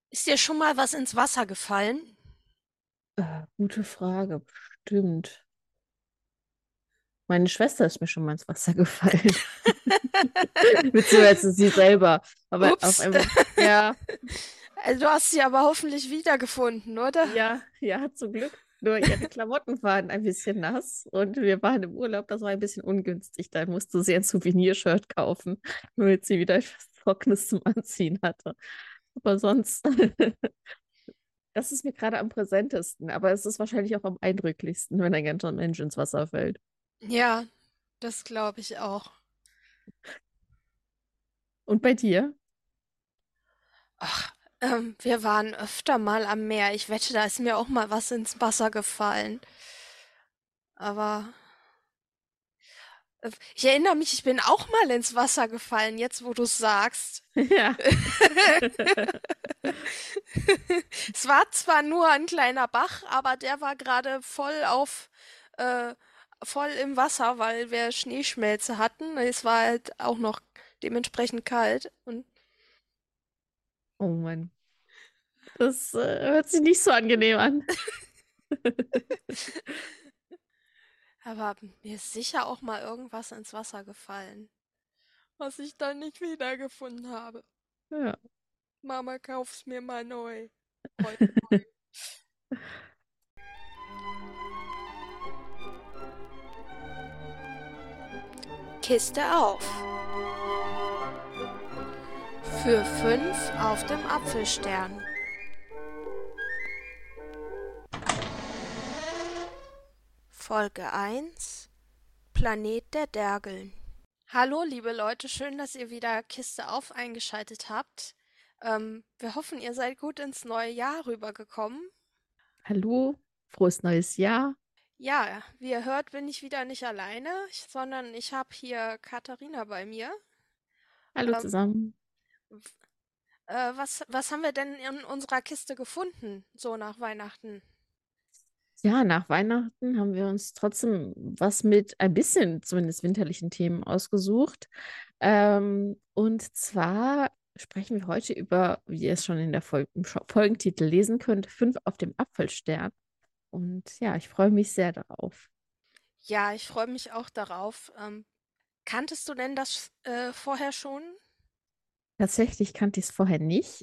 Ist dir schon mal was ins Wasser gefallen? Gute Frage, bestimmt. Meine Schwester ist mir schon mal ins Wasser gefallen. Beziehungsweise sie selber. Aber auf Ups. einmal, ja, Also, du hast sie aber hoffentlich wiedergefunden, oder? ja, zum Glück. Nur ihre Klamotten waren ein bisschen nass und wir waren im Urlaub, das war ein bisschen ungünstig. Da musste sie ein Souvenirshirt kaufen, damit sie wieder etwas Trockenes zum Anziehen hatte. Aber sonst, das ist mir gerade am präsentesten. Aber es ist wahrscheinlich auch am eindrücklichsten, wenn ein ganzer Mensch ins Wasser fällt. Ja, das glaube ich auch. Und bei dir? Ach, wir waren öfter mal am Meer. Ich wette, da ist mir auch mal was ins Wasser gefallen. Aber ich erinnere mich, ich bin auch mal ins Wasser gefallen, jetzt wo du es sagst. Ja. Es war zwar nur ein kleiner Bach, aber der war gerade äh, voll im Wasser, weil wir Schneeschmelze hatten. Es war halt auch noch dementsprechend kalt. Oh Mann. Das hört sich nicht so angenehm an. Aber mir ist sicher auch mal irgendwas ins Wasser gefallen, was ich dann nicht wiedergefunden habe. Ja. Mama, kauf's mir mal neu. Heute. Kiste auf. Für 5 auf dem Apfelstern. Folge eins: Planet der Dergeln. Hallo, liebe Leute, schön, dass ihr wieder Kiste auf eingeschaltet habt. Wir hoffen, ihr seid gut ins neue Jahr rübergekommen. Hallo, frohes neues Jahr. Ja, wie ihr hört, bin ich wieder nicht alleine, sondern ich habe hier Katharina bei mir. Hallo Ähm, zusammen. was haben wir denn in unserer Kiste gefunden, so nach Weihnachten? Ja, nach Weihnachten haben wir uns trotzdem was mit ein bisschen zumindest winterlichen Themen ausgesucht. Und zwar sprechen wir heute über, wie ihr es schon in der im Folgentitel lesen könnt, 5 auf dem Apfelstern. Und ja, ich freue mich sehr darauf. Ja, ich freue mich auch darauf. Kanntest du denn das vorher schon? Tatsächlich kannte ich es vorher nicht.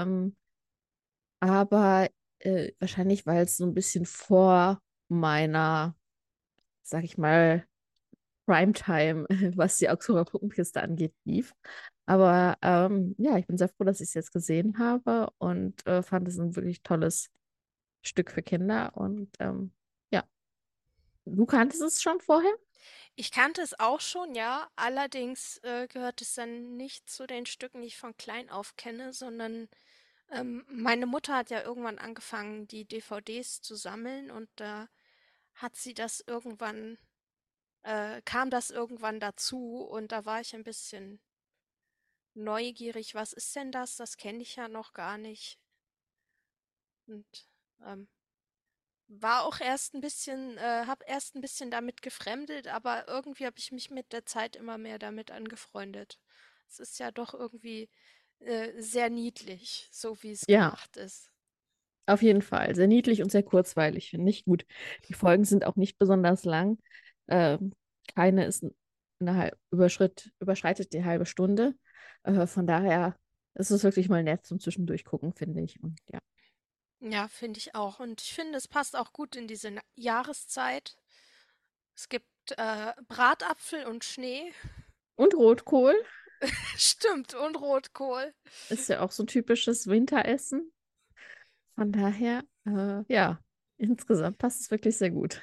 Aber wahrscheinlich, weil es so ein bisschen vor meiner, sag ich mal, Primetime, was die Augsburger Puppenkiste angeht, lief. Aber ja, ich bin sehr froh, dass ich es jetzt gesehen habe und fand es ein wirklich tolles Stück für Kinder. Und ja, du kanntest es schon vorher? Ich kannte es auch schon, ja. Allerdings gehört es dann nicht zu den Stücken, die ich von klein auf kenne, sondern meine Mutter hat ja irgendwann angefangen, die DVDs zu sammeln und da hat sie das irgendwann, kam das irgendwann dazu und da war ich ein bisschen neugierig. Was ist denn das? Das kenne ich ja noch gar nicht. Und ähm, war auch erst ein bisschen, habe erst ein bisschen damit gefremdet, aber irgendwie habe ich mich mit der Zeit immer mehr damit angefreundet. Es ist ja doch irgendwie sehr niedlich, so wie es Ja, gemacht ist. auf jeden Fall. Sehr niedlich und sehr kurzweilig, finde ich gut. Die Folgen sind auch nicht besonders lang. Ähm, keine ist überschreitet die halbe Stunde. Von daher ist es wirklich mal nett zum Zwischendurch gucken, finde ich. Und ja. Ja, finde ich auch. Und ich finde, es passt auch gut in diese Jahreszeit. Es gibt Bratapfel und Schnee. Und Rotkohl Stimmt, und Rotkohl. ist ja auch so ein typisches Winteressen. Von daher, ja, insgesamt passt es wirklich sehr gut.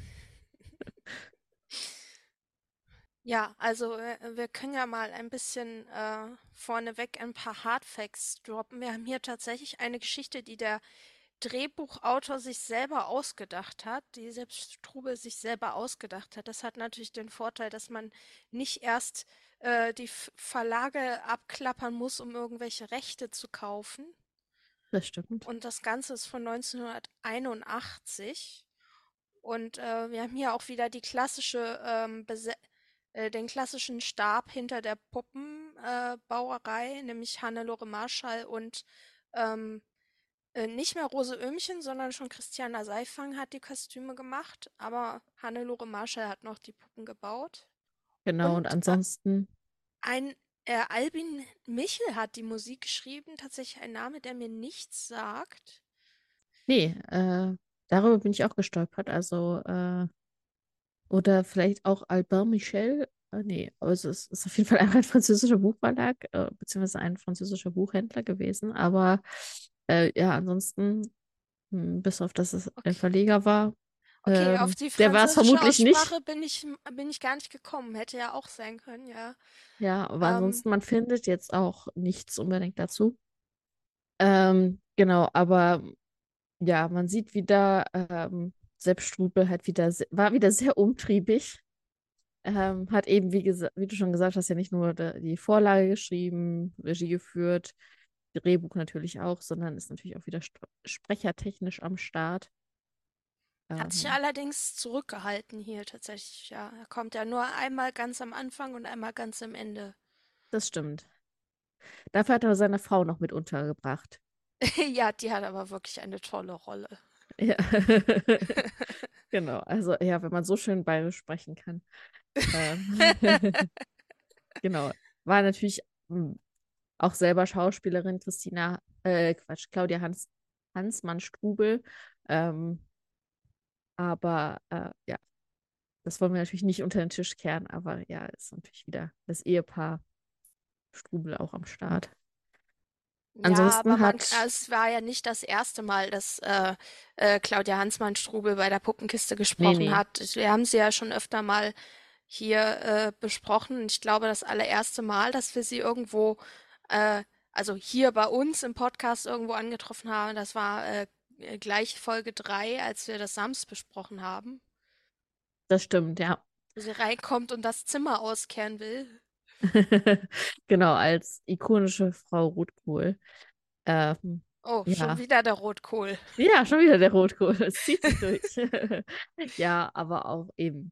Ja, also wir können ja mal ein bisschen vorneweg ein paar Hardfacts droppen. Wir haben hier tatsächlich eine Geschichte, die der Drehbuchautor sich selber ausgedacht hat, die selbst Strube sich selber ausgedacht hat. Das hat natürlich den Vorteil, dass man nicht erst die Verlage abklappern muss, um irgendwelche Rechte zu kaufen. Das stimmt. Und das Ganze ist von 1981. Und wir haben hier auch wieder die klassische, den klassischen Stab hinter der Puppenbauerei, nämlich Hannelore Marschall und Nicht mehr Rose Öhmchen, sondern schon Christiana Seyfang hat die Kostüme gemacht, aber Hannelore Marschall hat noch die Puppen gebaut. Genau, und Und ansonsten, ein Albin Michel hat die Musik geschrieben, tatsächlich ein Name, der mir nichts sagt. nee, darüber bin ich auch gestolpert. Also, oder vielleicht auch Albin Michel. Nee, aber es ist auf jeden Fall einfach ein französischer Buchverlag, beziehungsweise ein französischer Buchhändler gewesen. Aber ja, ansonsten, bis auf dass es ein Okay. Verleger war, Okay, auf die der war es französische vermutlich nicht. Aussprache bin ich gar nicht gekommen. Hätte ja auch sein können, ja. Ja, aber Ähm, ansonsten, man findet jetzt auch nichts unbedingt dazu. Genau, aber ja, man sieht wieder, Sepp Strubel halt wieder, war wieder sehr umtriebig. Hat eben, wie du schon gesagt hast, ja nicht nur die Vorlage geschrieben, Regie geführt, Drehbuch natürlich auch, sondern ist natürlich auch wieder sprechertechnisch am Start. Hat sich Ähm, allerdings zurückgehalten hier tatsächlich, ja. Er kommt ja nur einmal ganz am Anfang und einmal ganz am Ende. Das stimmt. Dafür hat er seine Frau noch mit untergebracht. Ja, die hat aber wirklich eine tolle Rolle. Ja. Genau, also ja, wenn man so schön bayerisch sprechen kann. Ähm, genau. War natürlich auch selber Schauspielerin, Quatsch, Claudia Hansmann-Strubel. Ähm, aber ja, das wollen wir natürlich nicht unter den Tisch kehren, aber ja, ist natürlich wieder das Ehepaar Strubel auch am Start. Ja, aber Ansonsten hat, es war ja nicht das erste Mal, dass Claudia Hansmann-Strubel bei der Puppenkiste nee, gesprochen nee, hat. Wir haben sie ja schon öfter mal hier besprochen. Ich glaube, das allererste Mal, dass wir sie irgendwo, äh, also hier bei uns im Podcast irgendwo angetroffen haben, das war gleich Folge 3, als wir das Sams besprochen haben, das stimmt, ja. wo sie reinkommt und das Zimmer auskehren will. Genau, als ikonische Frau Rotkohl. Ähm, Oh, schon ja, wieder der Rotkohl. ja, schon wieder der Rotkohl. Es zieht sich durch. Ja, aber auch eben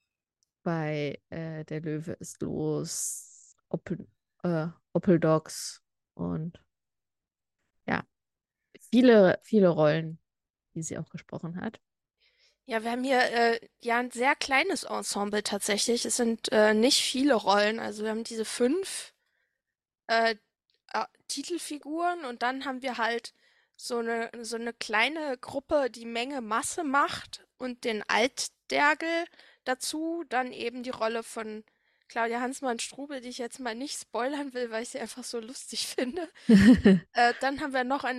bei Der Löwe ist los, Dogs und ja, viele Rollen, die sie auch gesprochen hat. Ja, wir haben hier ja ein sehr kleines Ensemble tatsächlich. Es sind nicht viele Rollen. Also wir haben diese fünf äh, Titelfiguren und dann haben wir halt so eine kleine Gruppe, die Menge Masse macht und den Altdergel dazu. Dann eben die Rolle von Claudia Hansmann-Strubel, die ich jetzt mal nicht spoilern will, weil ich sie einfach so lustig finde. Dann haben wir noch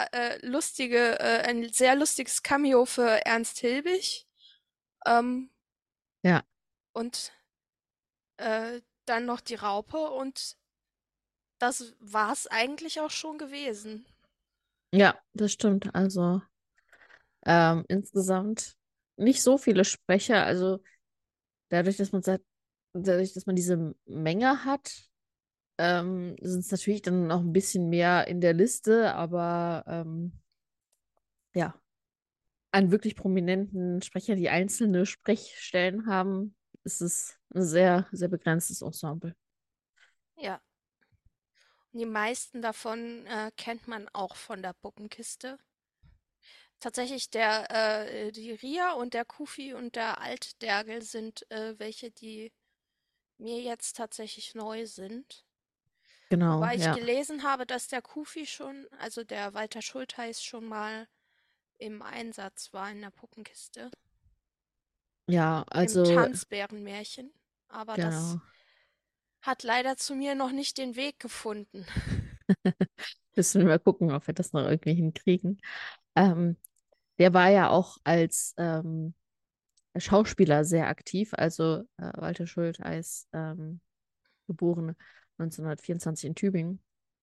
ein sehr lustiges Cameo für Ernst Hilbig. Ähm, Ja, und dann noch die Raupe und das war's eigentlich auch schon gewesen. ja, das stimmt. Also insgesamt nicht so viele Sprecher. Also dadurch, dadurch, dass man diese Menge hat, sind es natürlich dann noch ein bisschen mehr in der Liste, aber ja, an wirklich prominenten Sprechern, die einzelne Sprechstellen haben, ist es ein sehr, sehr begrenztes Ensemble. Ja, und die meisten davon kennt man auch von der Puppenkiste. Tatsächlich die Ria und der Kufi und der Altdergel sind welche, die mir jetzt tatsächlich neu sind. Genau, Wobei ich ja. gelesen habe, dass der Kufi schon, also der Walter Schultheis schon mal im Einsatz war in der Puppenkiste. Ja, Im also, Tanzbärenmärchen. Aber das genau. hat leider zu mir noch nicht den Weg gefunden. Müssen wir mal gucken, ob wir das noch irgendwie hinkriegen. Ähm, Der war ja auch als Schauspieler sehr aktiv. Also Walter Schultheis, geboren 1924 in Tübingen,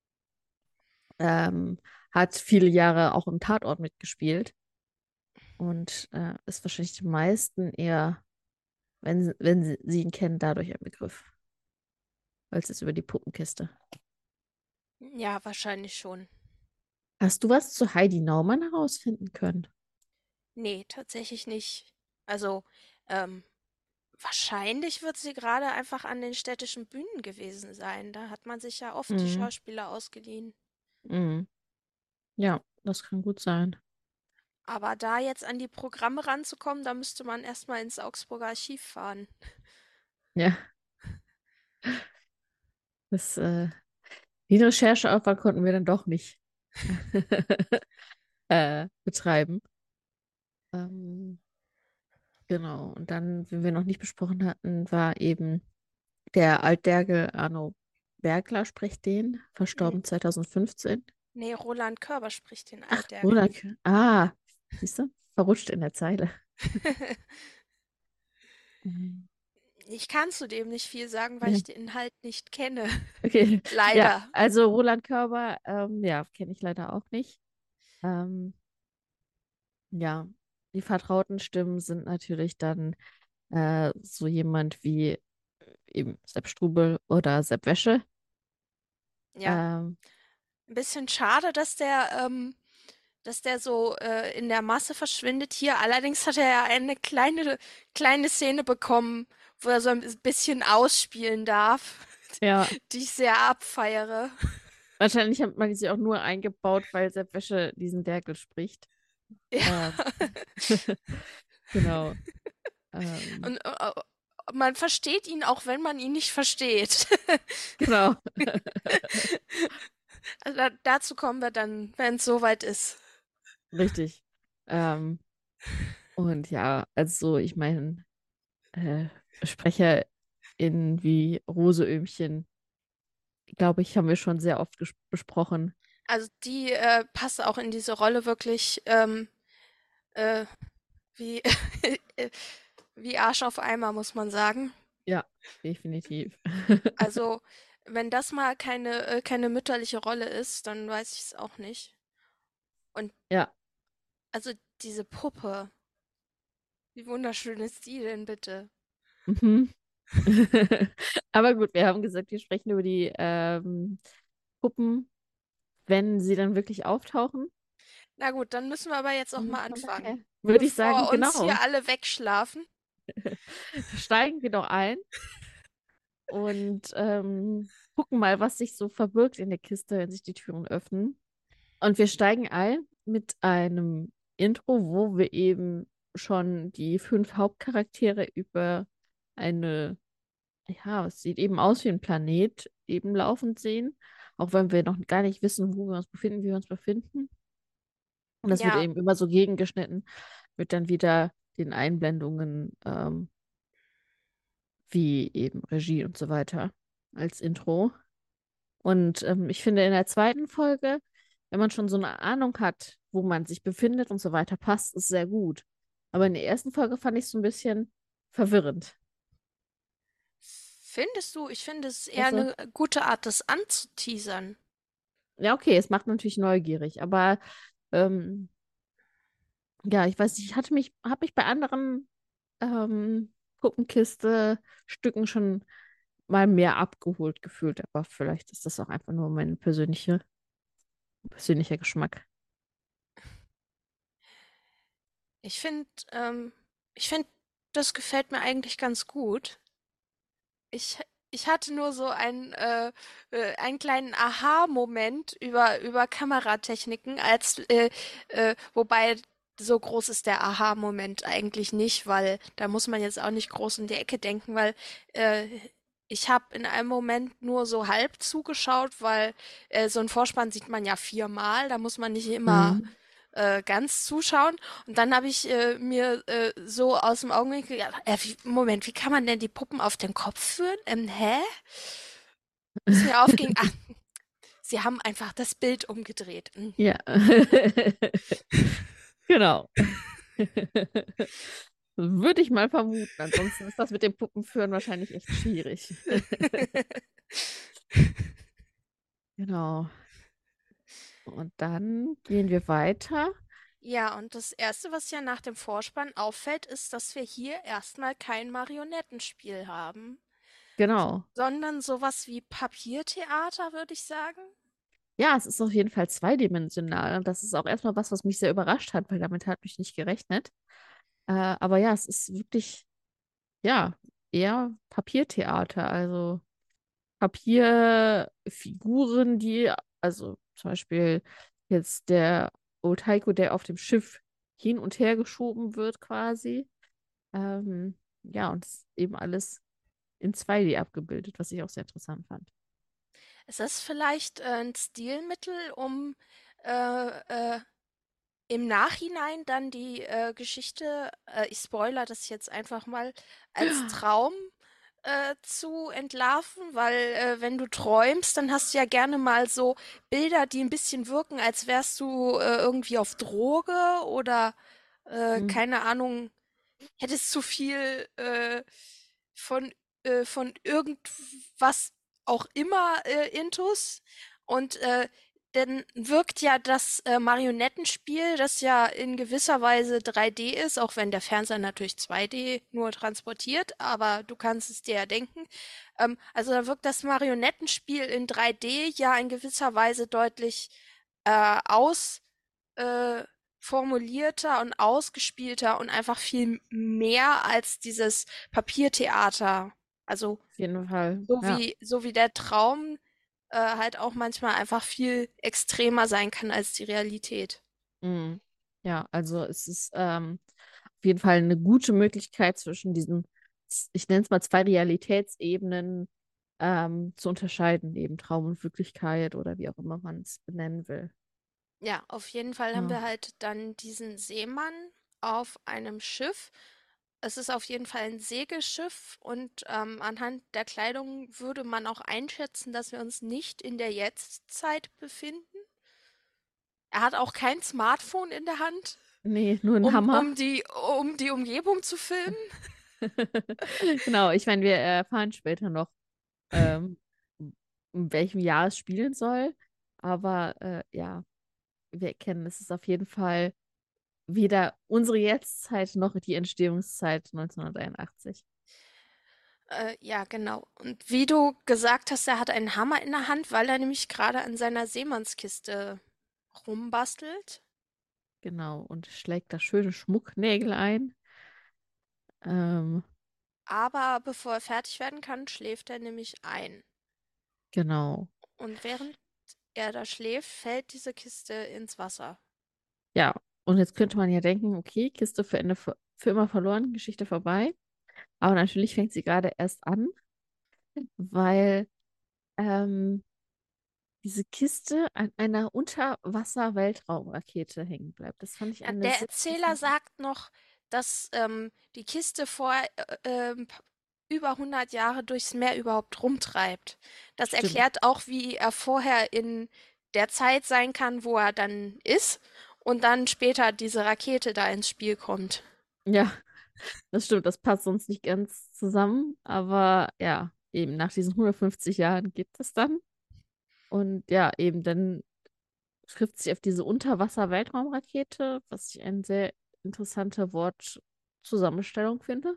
ähm, hat viele Jahre auch im Tatort mitgespielt und ist wahrscheinlich den meisten eher, wenn sie ihn kennen, dadurch ein Begriff, als es über die Puppenkiste. Ja, wahrscheinlich schon. Hast du was zu Heidi Naumann herausfinden können? Nee, tatsächlich nicht. Also, ähm, wahrscheinlich wird sie gerade einfach an den städtischen Bühnen gewesen sein. Da hat man sich ja oft die Mhm. Schauspieler ausgeliehen. Mhm. Ja. das kann gut sein. Aber da jetzt an die Programme ranzukommen, da müsste man erstmal ins Augsburger Archiv fahren. Ja, den Rechercheaufwand konnten wir dann doch nicht betreiben. Ähm, genau. Und dann, wie wir noch nicht besprochen hatten, war eben der Altdergel Arno Bergler, spricht den, N- verstorben 2015. Nee, Roland Körber spricht den Ach, Alterkel. Roland. Siehst du? Verrutscht in der Zeile. Mhm. Ich kann zu dem nicht viel sagen, weil Ja. ich den Inhalt nicht kenne. Okay. Ja, Leider. also Roland Körber, ja, kenne ich leider auch nicht. Ähm, ja, die vertrauten Stimmen sind natürlich dann so jemand wie eben Sepp Strubel oder Sepp Wäsche. Ja. Ähm, Ein bisschen schade, dass der so in der Masse verschwindet hier. Allerdings hat er ja eine kleine Szene bekommen, wo er so ein bisschen ausspielen darf, ja, die ich sehr abfeiere. wahrscheinlich hat man sie auch nur eingebaut, weil Sepp Wäsche diesen Derkel spricht. Ja. Ähm, genau. Ähm, Und man versteht ihn auch, wenn man ihn nicht versteht. genau. Also dazu kommen wir dann, wenn es soweit ist. Richtig. Ähm, und ja, also ich meine, äh, SprecherInnen wie Rose Öhmchen, glaube ich, haben wir schon sehr oft besprochen. Also die passt auch in diese Rolle wirklich äh, wie, wie Arsch auf Eimer, muss man sagen. Ja, definitiv. Also, wenn das mal keine mütterliche Rolle ist, dann weiß ich es auch nicht. Und Ja. also diese Puppe, wie wunderschön ist die denn bitte? Mhm. Aber gut, wir haben gesagt, wir sprechen über die Puppen, wenn sie dann wirklich auftauchen. Na gut, dann müssen wir aber jetzt auch mal Von anfangen. daher würde ich sagen, Bevor uns genau, hier alle wegschlafen. steigen wir doch ein und gucken mal, was sich so verbirgt in der Kiste, wenn sich die Türen öffnen. Und wir steigen ein mit einem Intro, wo wir eben schon die 5 Hauptcharaktere über eine, ja, es sieht eben aus wie ein Planet, eben laufend sehen. Auch wenn wir noch gar nicht wissen, wo wir uns befinden, wie wir uns befinden. Und das wird Ja, eben immer so gegengeschnitten, wird dann wieder den Einblendungen wie eben Regie und so weiter als Intro. Und ich finde, in der zweiten Folge, wenn man schon so eine Ahnung hat, wo man sich befindet und so weiter, passt es sehr gut. Aber in der ersten Folge fand ich es so ein bisschen verwirrend. findest du? Ich finde, es ist eher Weißt du? eine gute Art, das anzuteasern. Ja, okay, es macht natürlich neugierig, aber ähm, ja, ich weiß nicht, habe mich bei anderen Puppenkiste-Stücken schon mal mehr abgeholt gefühlt, aber vielleicht ist das auch einfach nur mein persönlicher Geschmack. Ich finde, ich finde, das gefällt mir eigentlich ganz gut. Ich, ich hatte nur so einen kleinen Aha-Moment über Kameratechniken, wobei so groß ist der Aha-Moment eigentlich nicht, weil da muss man jetzt auch nicht groß in die Ecke denken, weil äh, ich habe in einem Moment nur so halb zugeschaut, weil so ein Vorspann sieht man ja viermal, da muss man nicht immer Mhm. ganz zuschauen. Und dann habe ich mir so aus dem Augenwinkel gedacht, Moment, wie kann man denn die Puppen auf den Kopf führen? Hä? Bis mir aufging, ach, sie haben einfach das Bild umgedreht. Hm. Ja. Genau. Würde ich mal vermuten. Ansonsten ist das mit dem Puppenführen wahrscheinlich echt schwierig. Genau. Und dann gehen wir weiter. Ja, und das Erste, was ja nach dem Vorspann auffällt, ist, dass wir hier erstmal kein Marionettenspiel haben, Genau. sondern sowas wie Papiertheater, würde ich sagen. Ja, es ist auf jeden Fall zweidimensional. Und das ist auch erstmal was, was mich sehr überrascht hat, weil damit hat mich nicht gerechnet. Aber ja, es ist wirklich, ja, eher Papiertheater. Also Papierfiguren, die, also zum Beispiel jetzt der Old Tycho, der auf dem Schiff hin und her geschoben wird quasi. Ja, und es ist eben alles in 2D abgebildet, was ich auch sehr interessant fand. Ist das vielleicht ein Stilmittel, um äh, äh, im Nachhinein dann die Geschichte, ich spoiler das jetzt einfach mal, als Traum zu entlarven? Weil wenn du träumst, dann hast du ja gerne mal so Bilder, die ein bisschen wirken, als wärst du irgendwie auf Droge oder Hm, keine Ahnung, hättest zu viel von, von irgendwas auch immer Intus. Und dann wirkt ja das Marionettenspiel, das ja in gewisser Weise 3D ist, auch wenn der Fernseher natürlich 2D nur transportiert, aber du kannst es dir ja denken. Also da wirkt das Marionettenspiel in 3D ja in gewisser Weise deutlich aus. Äh, formulierter und ausgespielter und einfach viel mehr als dieses Papiertheater. Also auf jeden Fall, ja. so wie der Traum halt auch manchmal einfach viel extremer sein kann als die Realität. Mhm. Ja, also es ist auf jeden Fall eine gute Möglichkeit zwischen diesen, ich nenne es mal 2 Realitätsebenen, zu unterscheiden, eben Traum und Wirklichkeit oder wie auch immer man es benennen will. Ja, auf jeden Fall haben Ja, wir halt dann diesen Seemann auf einem Schiff. Es ist auf jeden Fall ein Segelschiff und anhand der Kleidung würde man auch einschätzen, dass wir uns nicht in der Jetztzeit befinden. Er hat auch kein Smartphone in der Hand, nee, nur ein Hammer. um die Umgebung zu filmen. Genau, ich meine, wir erfahren später noch, ähm, in welchem Jahr es spielen soll, aber ja, wir erkennen, es ist auf jeden Fall weder unsere Jetztzeit noch die Entstehungszeit 1981. Ja, genau. Und wie du gesagt hast, er hat einen Hammer in der Hand, weil er nämlich gerade an seiner Seemannskiste rumbastelt. Genau, und schlägt da schöne Schmucknägel ein. Ähm, Aber bevor er fertig werden kann, schläft er nämlich ein. genau. Und während er da schläft, fällt diese Kiste ins Wasser. Ja, und jetzt könnte man ja denken, okay, Kiste für Ende für immer verloren, Geschichte vorbei. Aber natürlich fängt sie gerade erst an, weil ähm, diese Kiste an einer Unterwasser-Weltraumrakete hängen bleibt. Das fand ich Ja, eine der sehr Erzähler interessante. sagt noch, dass die Kiste vor über 100 Jahre durchs Meer überhaupt rumtreibt. Das Stimmt. erklärt auch, wie er vorher in der Zeit sein kann, wo er dann ist und dann später diese Rakete da ins Spiel kommt. Ja, das stimmt. Das passt sonst nicht ganz zusammen. Aber ja, eben nach diesen 150 Jahren gibt es dann. Und ja, eben dann trifft sich auf diese Unterwasser-Weltraumrakete, was ich eine sehr interessante Wortzusammenstellung finde.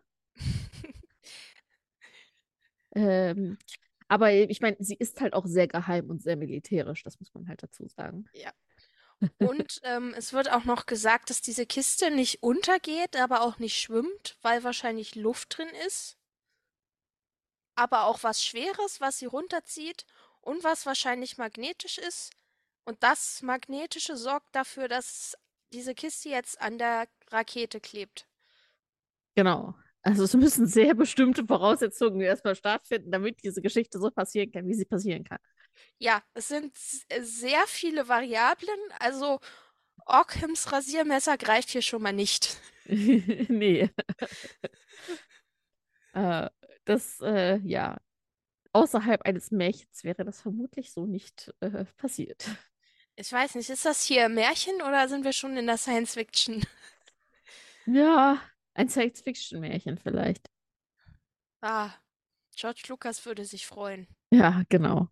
Ähm, aber ich meine, sie ist halt auch sehr geheim und sehr militärisch, das muss man halt dazu sagen. Ja. Und es wird auch noch gesagt, dass diese Kiste nicht untergeht, aber auch nicht schwimmt, weil wahrscheinlich Luft drin ist. Aber auch was Schweres, was sie runterzieht und was wahrscheinlich magnetisch ist. Und das Magnetische sorgt dafür, dass diese Kiste jetzt an der Rakete klebt. Genau. Also es müssen sehr bestimmte Voraussetzungen erstmal stattfinden, damit diese Geschichte so passieren kann, wie sie passieren kann. Ja, es sind sehr viele Variablen, also Ockhams Rasiermesser greift hier schon mal nicht. Nee. Äh, das, ja, außerhalb eines Märchens wäre das vermutlich so nicht passiert. Ich weiß nicht, ist das hier Märchen oder sind wir schon in der Science Fiction? Ja, ein Science-Fiction-Märchen vielleicht. Ah, George Lucas würde sich freuen. Ja, genau.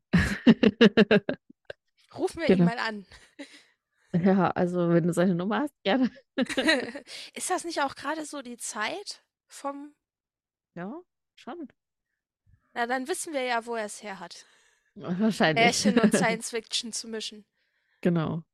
Rufen wir ihn Genau. mal an. Ja, also wenn du seine Nummer hast, gerne. Ist das nicht auch gerade so die Zeit vom... Ja, schon. Na, dann wissen wir ja, wo er es her hat. Wahrscheinlich. Märchen und Science Fiction zu mischen. Genau.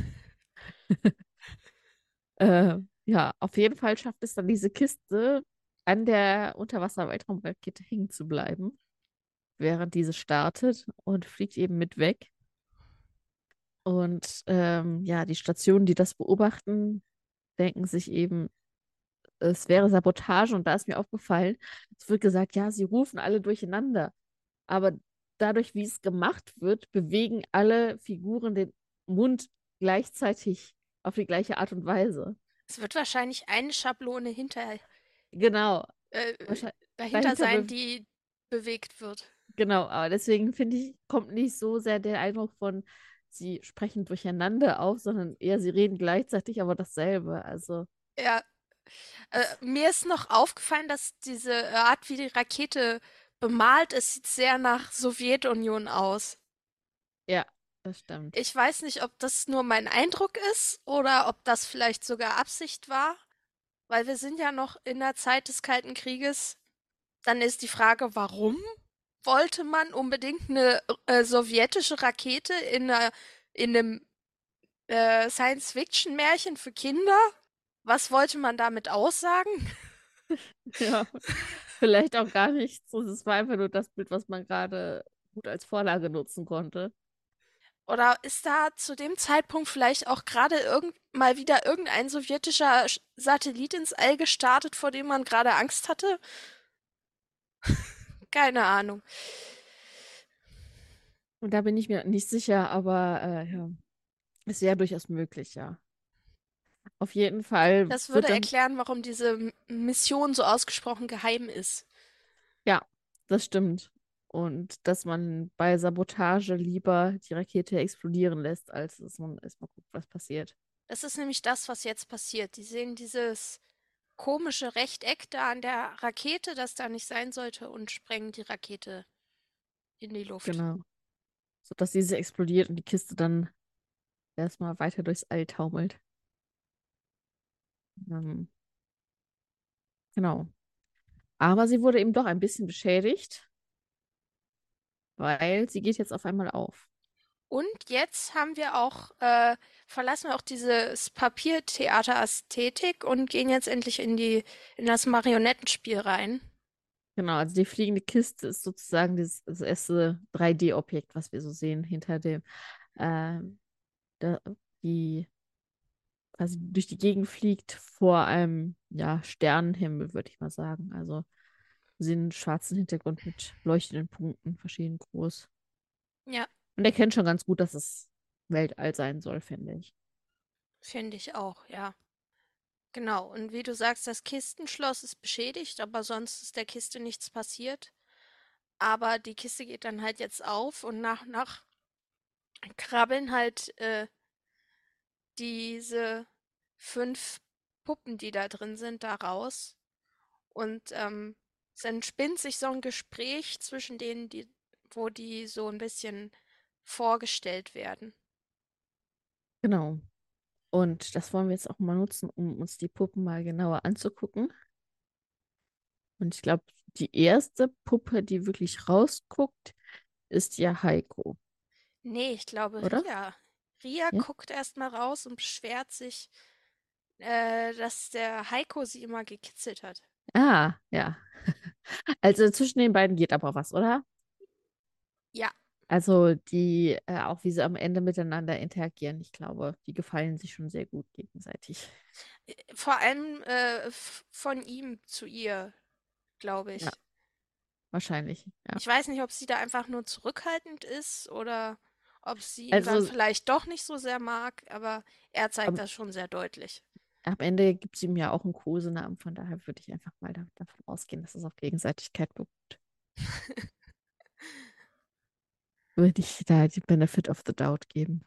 Ja, auf jeden Fall schafft es dann diese Kiste an der Unterwasser-Weltraumrakete hängen zu bleiben, während diese startet und fliegt eben mit weg. Und ja, die Stationen, die das beobachten, denken sich eben, es wäre Sabotage. Und da ist mir aufgefallen, es wird gesagt, ja, sie rufen alle durcheinander. Aber dadurch, wie es gemacht wird, bewegen alle Figuren den Mund gleichzeitig auf die gleiche Art und Weise. Es wird wahrscheinlich eine Schablone Genau. äh, Wahrscheinlich dahinter dahinter, sein, die bewegt wird. genau. Aber deswegen finde ich, kommt nicht so sehr der Eindruck von, sie sprechen durcheinander auf, sondern eher, sie reden gleichzeitig, aber dasselbe. Also, Ja, das, mir ist noch aufgefallen, dass diese Art, wie die Rakete bemalt ist, sieht sehr nach Sowjetunion aus. ja, das stimmt. Ich weiß nicht, ob das nur mein Eindruck ist oder ob das vielleicht sogar Absicht war, weil wir sind ja noch in der Zeit des Kalten Krieges. Dann ist die Frage, warum wollte man unbedingt eine sowjetische Rakete in einem Science-Fiction-Märchen für Kinder? Was wollte man damit aussagen? Ja, vielleicht auch gar nichts. Es war einfach nur das Bild, was man gerade gut als Vorlage nutzen konnte. Oder ist da zu dem Zeitpunkt vielleicht auch gerade mal wieder irgendein sowjetischer Satellit ins All gestartet, vor dem man gerade Angst hatte? Keine Ahnung. Und da bin ich mir nicht sicher, aber ja, ist ja durchaus möglich, ja. Auf jeden Fall Das würde wird dann, erklären, warum diese Mission so ausgesprochen geheim ist. ja, das stimmt. Und dass man bei Sabotage lieber die Rakete explodieren lässt, als dass man erstmal guckt, was passiert. Das ist nämlich das, was jetzt passiert. Die sehen dieses komische Rechteck da an der Rakete, das da nicht sein sollte, und sprengen die Rakete in die Luft. Genau. Sodass diese explodiert und die Kiste dann erstmal weiter durchs All taumelt. Ähm, genau. Aber sie wurde eben doch ein bisschen beschädigt, weil sie geht jetzt auf einmal auf. Und jetzt verlassen wir auch dieses Papiertheater-Ästhetik und gehen jetzt endlich in das Marionettenspiel rein. Genau, also die fliegende Kiste ist sozusagen das erste 3D-Objekt, was wir so sehen hinter dem, ähm, da, die quasi durch die Gegend fliegt vor einem, ja, Sternenhimmel, würde ich mal sagen. Also wir sehen einen schwarzen Hintergrund mit leuchtenden Punkten, verschieden groß. Ja, Und er kennt schon ganz gut, dass es Weltall sein soll, finde ich. finde ich auch, ja. Genau. Und wie du sagst, das Kistenschloss ist beschädigt, aber sonst ist der Kiste nichts passiert. Aber die Kiste geht dann halt jetzt auf und nach und nach krabbeln halt diese 5 Puppen, die da drin sind, da raus. Und dann spinnt sich so ein Gespräch zwischen denen, wo die so ein bisschen vorgestellt werden. Genau. Und das wollen wir jetzt auch mal nutzen, um uns die Puppen mal genauer anzugucken. Und ich glaube, die erste Puppe, die wirklich rausguckt, ist ja Heiko, Nee, ich glaube oder? Ria. Ria Ja? guckt erst mal raus und beschwert sich, dass der Heiko sie immer gekitzelt hat. Ah, ja. Also zwischen den beiden geht aber was, oder? Ja, Also die, auch wie sie am Ende miteinander interagieren, ich glaube, die gefallen sich schon sehr gut gegenseitig. vor allem von ihm zu ihr, glaube Ja, ich. wahrscheinlich, ja. Ich weiß nicht, ob sie da einfach nur zurückhaltend ist oder ob sie ihn dann Also vielleicht doch nicht so sehr mag, aber er zeigt am, das schon sehr deutlich. am Ende gibt sie ihm ja auch einen Kosenamen, von daher würde ich einfach mal davon ausgehen, dass es auf Gegenseitigkeit beruht. Würde ich da die Benefit of the Doubt geben.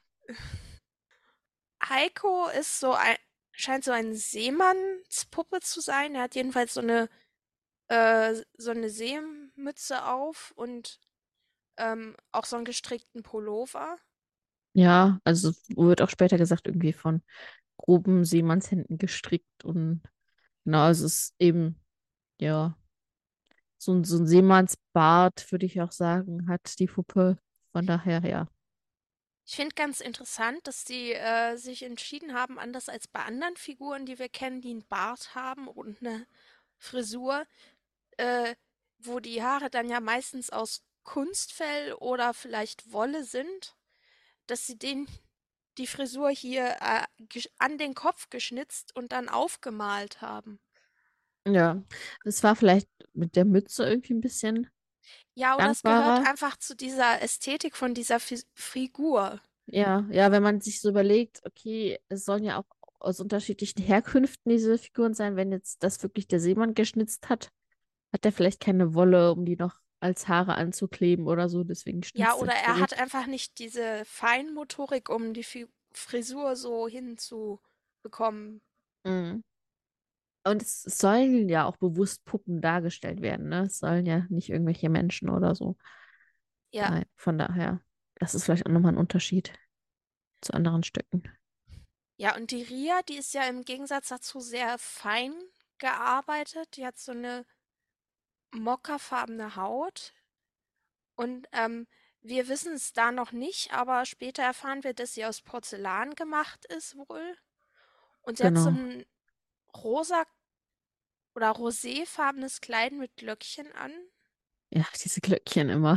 Heiko ist scheint so eine Seemannspuppe zu sein. Er hat jedenfalls so eine Seemütze auf und auch so einen gestrickten Pullover. Ja, also wird auch später gesagt, irgendwie von groben Seemannshänden gestrickt und genau, also es ist eben, ja, so ein Seemannsbart, würde ich auch sagen, hat die Puppe. Von daher, ja. Ich finde ganz interessant, dass die sich entschieden haben, anders als bei anderen Figuren, die wir kennen, die einen Bart haben und eine Frisur, äh, wo die Haare dann ja meistens aus Kunstfell oder vielleicht Wolle sind, dass sie den die Frisur hier an den Kopf geschnitzt und dann aufgemalt haben. Ja, das war vielleicht mit der Mütze irgendwie ein bisschen Ja, oder es gehört dankbarer. einfach zu dieser Ästhetik von dieser Figur. Ja, ja, wenn man sich so überlegt, okay, es sollen ja auch aus unterschiedlichen Herkünften diese Figuren sein. Wenn jetzt das wirklich der Seemann geschnitzt hat, hat er vielleicht keine Wolle, um die noch als Haare anzukleben oder so. Deswegen Ja, schnitzt er oder er zurück. hat einfach nicht diese Feinmotorik, um die Frisur so hinzubekommen. Mhm. Und es sollen ja auch bewusst Puppen dargestellt werden, ne? Es sollen ja nicht irgendwelche Menschen oder so Ja. sein. Von daher, das ist vielleicht auch nochmal ein Unterschied zu anderen Stücken. Ja, und die Ria, die ist ja im Gegensatz dazu sehr fein gearbeitet. Die hat so eine mokafarbene Haut. Und wir wissen es da noch nicht, aber später erfahren wir, dass sie aus Porzellan gemacht ist wohl. Und sie hat so Genau. ein rosa oder roséfarbenes Kleid mit Glöckchen an. Ja, diese Glöckchen immer.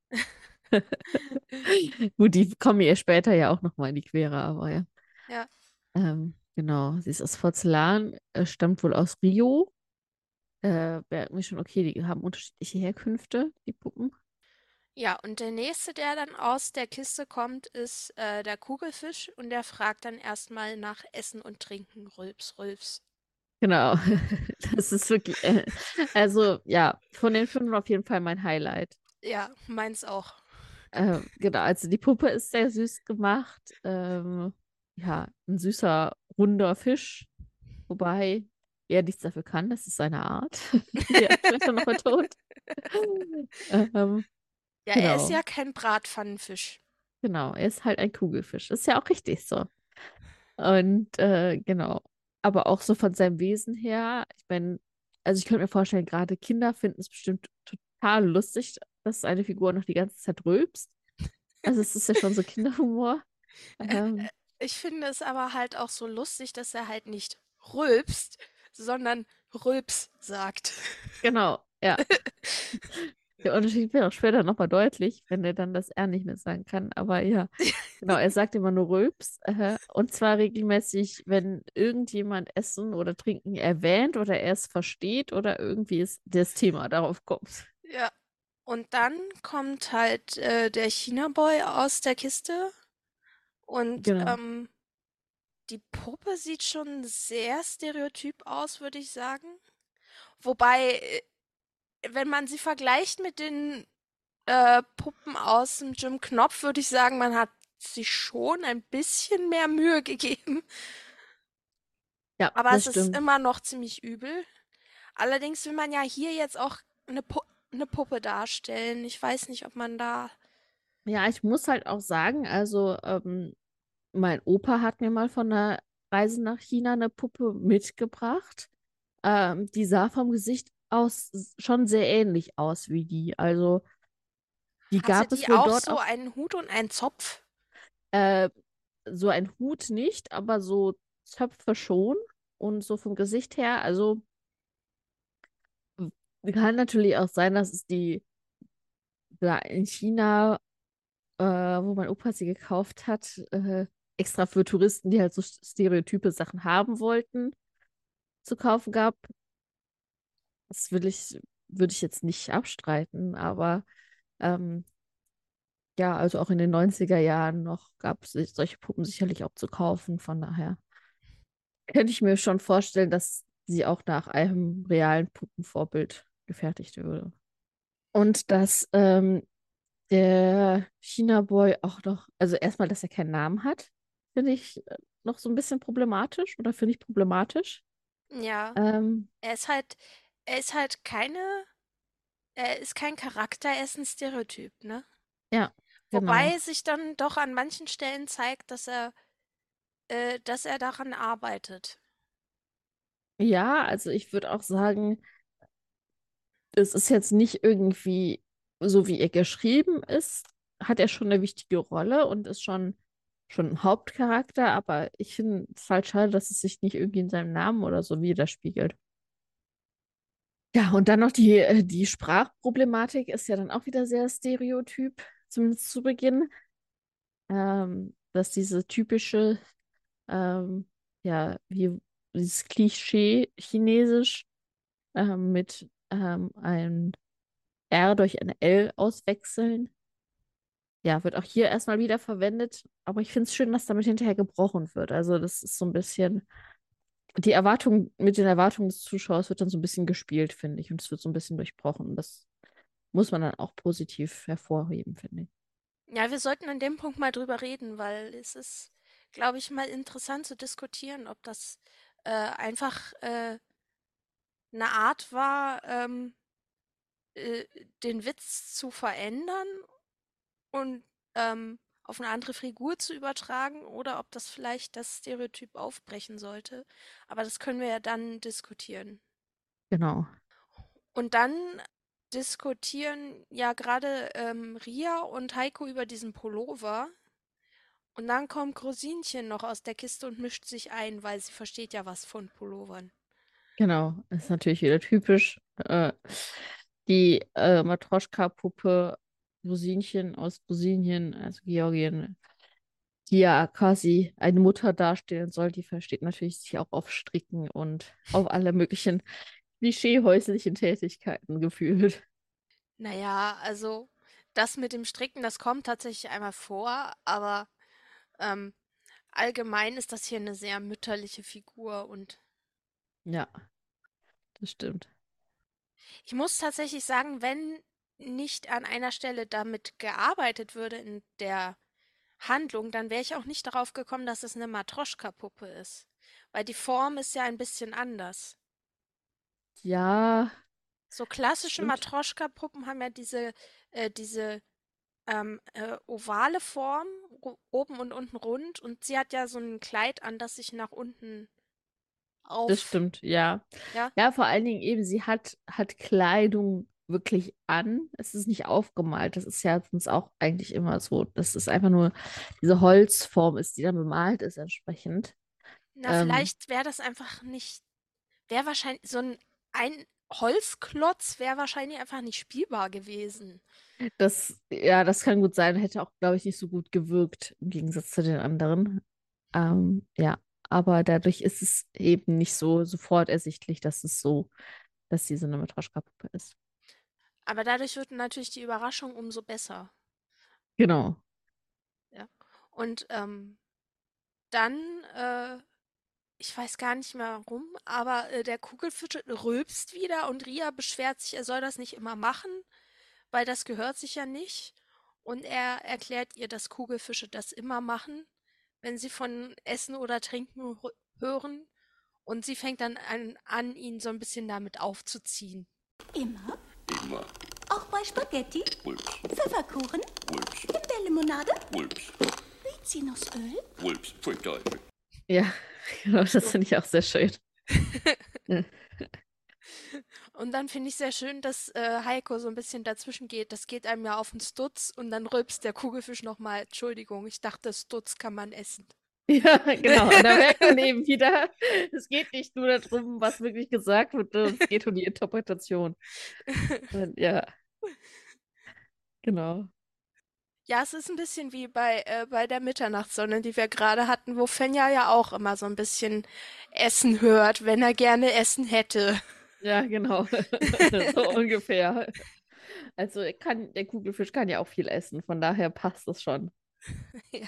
Gut, die kommen ihr später ja auch nochmal in die Quere, aber ja. Ja. Genau, sie ist aus Porzellan, stammt wohl aus Rio. Merkt mir schon, okay, die haben unterschiedliche Herkünfte, die Puppen. Ja, und der nächste, der dann aus der Kiste kommt, ist der Kugelfisch und der fragt dann erstmal nach Essen und Trinken. Rülps, rülps. Genau, das ist wirklich, also ja, von den fünf auf jeden Fall mein Highlight. Ja, meins auch. Genau, also die Puppe ist sehr süß gemacht. Ja, ein süßer, runder Fisch, wobei er nichts dafür kann, das ist seine Art, wie er später noch betont. Ähm, Ja, er ist genau, ja kein Bratpfannenfisch. genau, er ist halt ein Kugelfisch. Ist ja auch richtig so. Und genau, aber auch so von seinem Wesen her, ich meine, also ich könnte mir vorstellen, gerade Kinder finden es bestimmt total lustig, dass eine Figur noch die ganze Zeit rülpst. Also es ist ja schon so Kinderhumor. Ähm, Ich finde es aber halt auch so lustig, dass er halt nicht rülpst, sondern Rülps sagt. genau, ja. Der Unterschied wird auch später nochmal deutlich, wenn er dann das R nicht mehr sagen kann. Aber ja, genau, er sagt immer nur Rülps. Und zwar regelmäßig, wenn irgendjemand Essen oder Trinken erwähnt oder er es versteht oder irgendwie das Thema darauf kommt. Ja. Und dann kommt halt der China-Boy aus der Kiste und Genau. die Puppe sieht schon sehr stereotyp aus, würde ich sagen. Wobei, wenn man sie vergleicht mit den Puppen aus dem Jim Knopf, würde ich sagen, man hat sich schon ein bisschen mehr Mühe gegeben. Ja, Aber das es ist stimmt. immer noch ziemlich übel. Allerdings will man ja hier jetzt auch eine Puppe darstellen. Ich weiß nicht, ob man da. Ja, ich muss halt auch sagen, also mein Opa hat mir mal von einer Reise nach China eine Puppe mitgebracht. Die sah vom Gesicht aus schon sehr ähnlich aus wie die. Also die Hatte gab es die wohl auch dort so auch. einen Hut und einen Zopf? Äh, so ein Hut nicht, aber so Zöpfe schon. Und so vom Gesicht her, also kann natürlich auch sein, dass es die da in China, wo mein Opa sie gekauft hat, extra für Touristen, die halt so stereotype Sachen haben wollten, zu kaufen gab. Das würde ich jetzt nicht abstreiten, aber ähm, ja, also auch in den 90er Jahren noch gab es solche Puppen sicherlich auch zu kaufen. Von daher könnte ich mir schon vorstellen, dass sie auch nach einem realen Puppenvorbild gefertigt würde. Und dass der China-Boy auch noch, also erstmal, dass er keinen Namen hat, finde ich noch so ein bisschen problematisch oder finde ich problematisch. Ja. Ähm, Er ist er ist halt er ist kein Charakter, er ist ein Stereotyp, ne? ja, genau. Wobei sich dann doch an manchen Stellen zeigt, dass er daran arbeitet. Ja, also ich würde auch sagen, es ist jetzt nicht irgendwie so, wie er geschrieben ist, hat er schon eine wichtige Rolle und ist schon ein Hauptcharakter, aber ich finde es halt schade, dass es sich nicht irgendwie in seinem Namen oder so widerspiegelt. Ja, und dann noch die Sprachproblematik ist ja dann auch wieder sehr stereotyp, zumindest zu Beginn. dass diese typische, ja, wie dieses Klischee Chinesisch mit ein R durch ein L auswechseln. Ja, wird auch hier erstmal wieder verwendet, aber ich finde es schön, dass damit hinterher gebrochen wird. Also das ist so ein bisschen, die Erwartung, mit den Erwartungen des Zuschauers wird dann so ein bisschen gespielt, finde ich, und es wird so ein bisschen durchbrochen. Das muss man dann auch positiv hervorheben, finde ich. Ja, wir sollten an dem Punkt mal drüber reden, weil es ist, glaube ich, mal interessant zu diskutieren, ob das einfach eine Art war, äh, den Witz zu verändern und auf eine andere Figur zu übertragen oder ob das vielleicht das Stereotyp aufbrechen sollte. Aber das können wir ja dann diskutieren. Genau, Und dann diskutieren ja gerade Ria und Heiko über diesen Pullover. Und dann kommt Rosinchen noch aus der Kiste und mischt sich ein, weil sie versteht ja was von Pullovern. genau. Das ist natürlich wieder typisch. Die Matroschka-Puppe Rosinchen aus Rosinien, also Georgien, die ja quasi eine Mutter darstellen soll, die versteht natürlich sich auch auf Stricken und auf alle möglichen klischee-häuslichen Tätigkeiten gefühlt. Naja, also das mit dem Stricken, das kommt tatsächlich einmal vor, aber ähm, allgemein ist das hier eine sehr mütterliche Figur und Ja, das stimmt. ich muss tatsächlich sagen, wenn nicht an einer Stelle damit gearbeitet würde in der Handlung, dann wäre ich auch nicht darauf gekommen, dass es eine Matroschka-Puppe ist, weil die Form ist ja ein bisschen anders. Ja, So das klassische stimmt. Matroschka-Puppen haben ja diese ovale Form, oben und unten rund, und sie hat ja so ein Kleid an, das sich nach unten Das auf, stimmt, ja. ja? Ja, vor allen Dingen eben, sie hat Kleidung wirklich an. Es ist nicht aufgemalt. Das ist ja sonst auch eigentlich immer so. Das ist einfach nur diese Holzform ist, die dann bemalt ist entsprechend. Na, Ähm, vielleicht wäre das einfach nicht, wäre wahrscheinlich ein Holzklotz wäre wahrscheinlich einfach nicht spielbar gewesen. ja, das kann gut sein. Hätte auch, glaube ich, nicht so gut gewirkt im Gegensatz zu den anderen. Ja, aber dadurch ist es eben nicht so sofort ersichtlich, dass sie so eine Matroschka-Puppe ist. Aber dadurch wird natürlich die Überraschung umso besser. Genau. Ja. Und dann, ich weiß gar nicht mehr warum, aber der Kugelfisch rülpst wieder und Ria beschwert sich, er soll das nicht immer machen, weil das gehört sich ja nicht. Und er erklärt ihr, dass Kugelfische das immer machen, wenn sie von Essen oder Trinken hören. Und sie fängt dann an, ihn so ein bisschen damit aufzuziehen. Immer? Immer. Auch bei Spaghetti? Wulps. Pfefferkuchen? Wulps. Himbeerlimonade? Wulps. Rizinusöl? Wulps. Pfui Teufel. Ja, genau, das So. finde ich auch sehr schön. Ja, Und dann finde ich sehr schön, dass Heiko so ein bisschen dazwischen geht. Das geht einem ja auf den Stutz und dann rülpst der Kugelfisch nochmal. Entschuldigung, ich dachte, Stutz kann man essen. ja, genau. Und da merkt man eben wieder, es geht nicht nur darum, was wirklich gesagt wird, sondern es geht um die Interpretation. Und ja, genau. Ja, es ist ein bisschen wie bei der Mitternachtssonne, die wir gerade hatten, wo Fenja ja auch immer so ein bisschen Essen hört, wenn er gerne Essen hätte. Ja, genau. So ungefähr. Also der Kugelfisch kann ja auch viel essen, von daher passt das schon. Ja.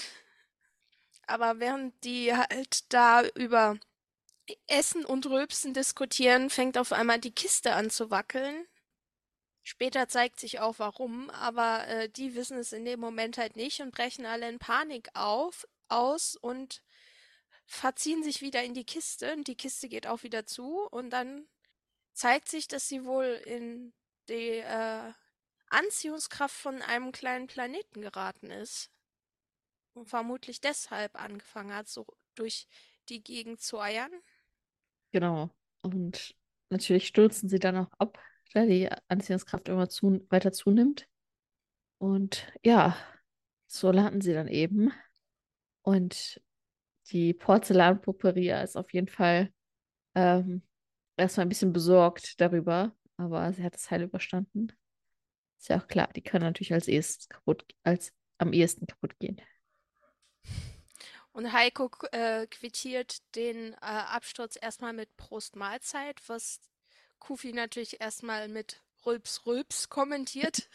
Aber während die halt da über Essen und Rülpsen diskutieren, fängt auf einmal die Kiste an zu wackeln. Später zeigt sich auch warum, aber die wissen es in dem Moment halt nicht und brechen alle in Panik aus und verziehen sich wieder in die Kiste. Und die Kiste geht auch wieder zu und dann zeigt sich, dass sie wohl in die Anziehungskraft von einem kleinen Planeten geraten ist und vermutlich deshalb angefangen hat, so durch die Gegend zu eiern. Genau. Und natürlich stürzen sie dann auch ab, da die Anziehungskraft immer weiter zunimmt. Und ja, so landen sie dann eben. Und die Porzellanpuppe Ria ist auf jeden Fall ähm, erstmal ein bisschen besorgt darüber, aber sie hat es heil überstanden. Ist ja auch klar, die kann natürlich als am ehesten kaputt gehen. Und Heiko quittiert den Absturz erstmal mit Prost Mahlzeit, was Kufi natürlich erstmal mit Rülps Rülps kommentiert.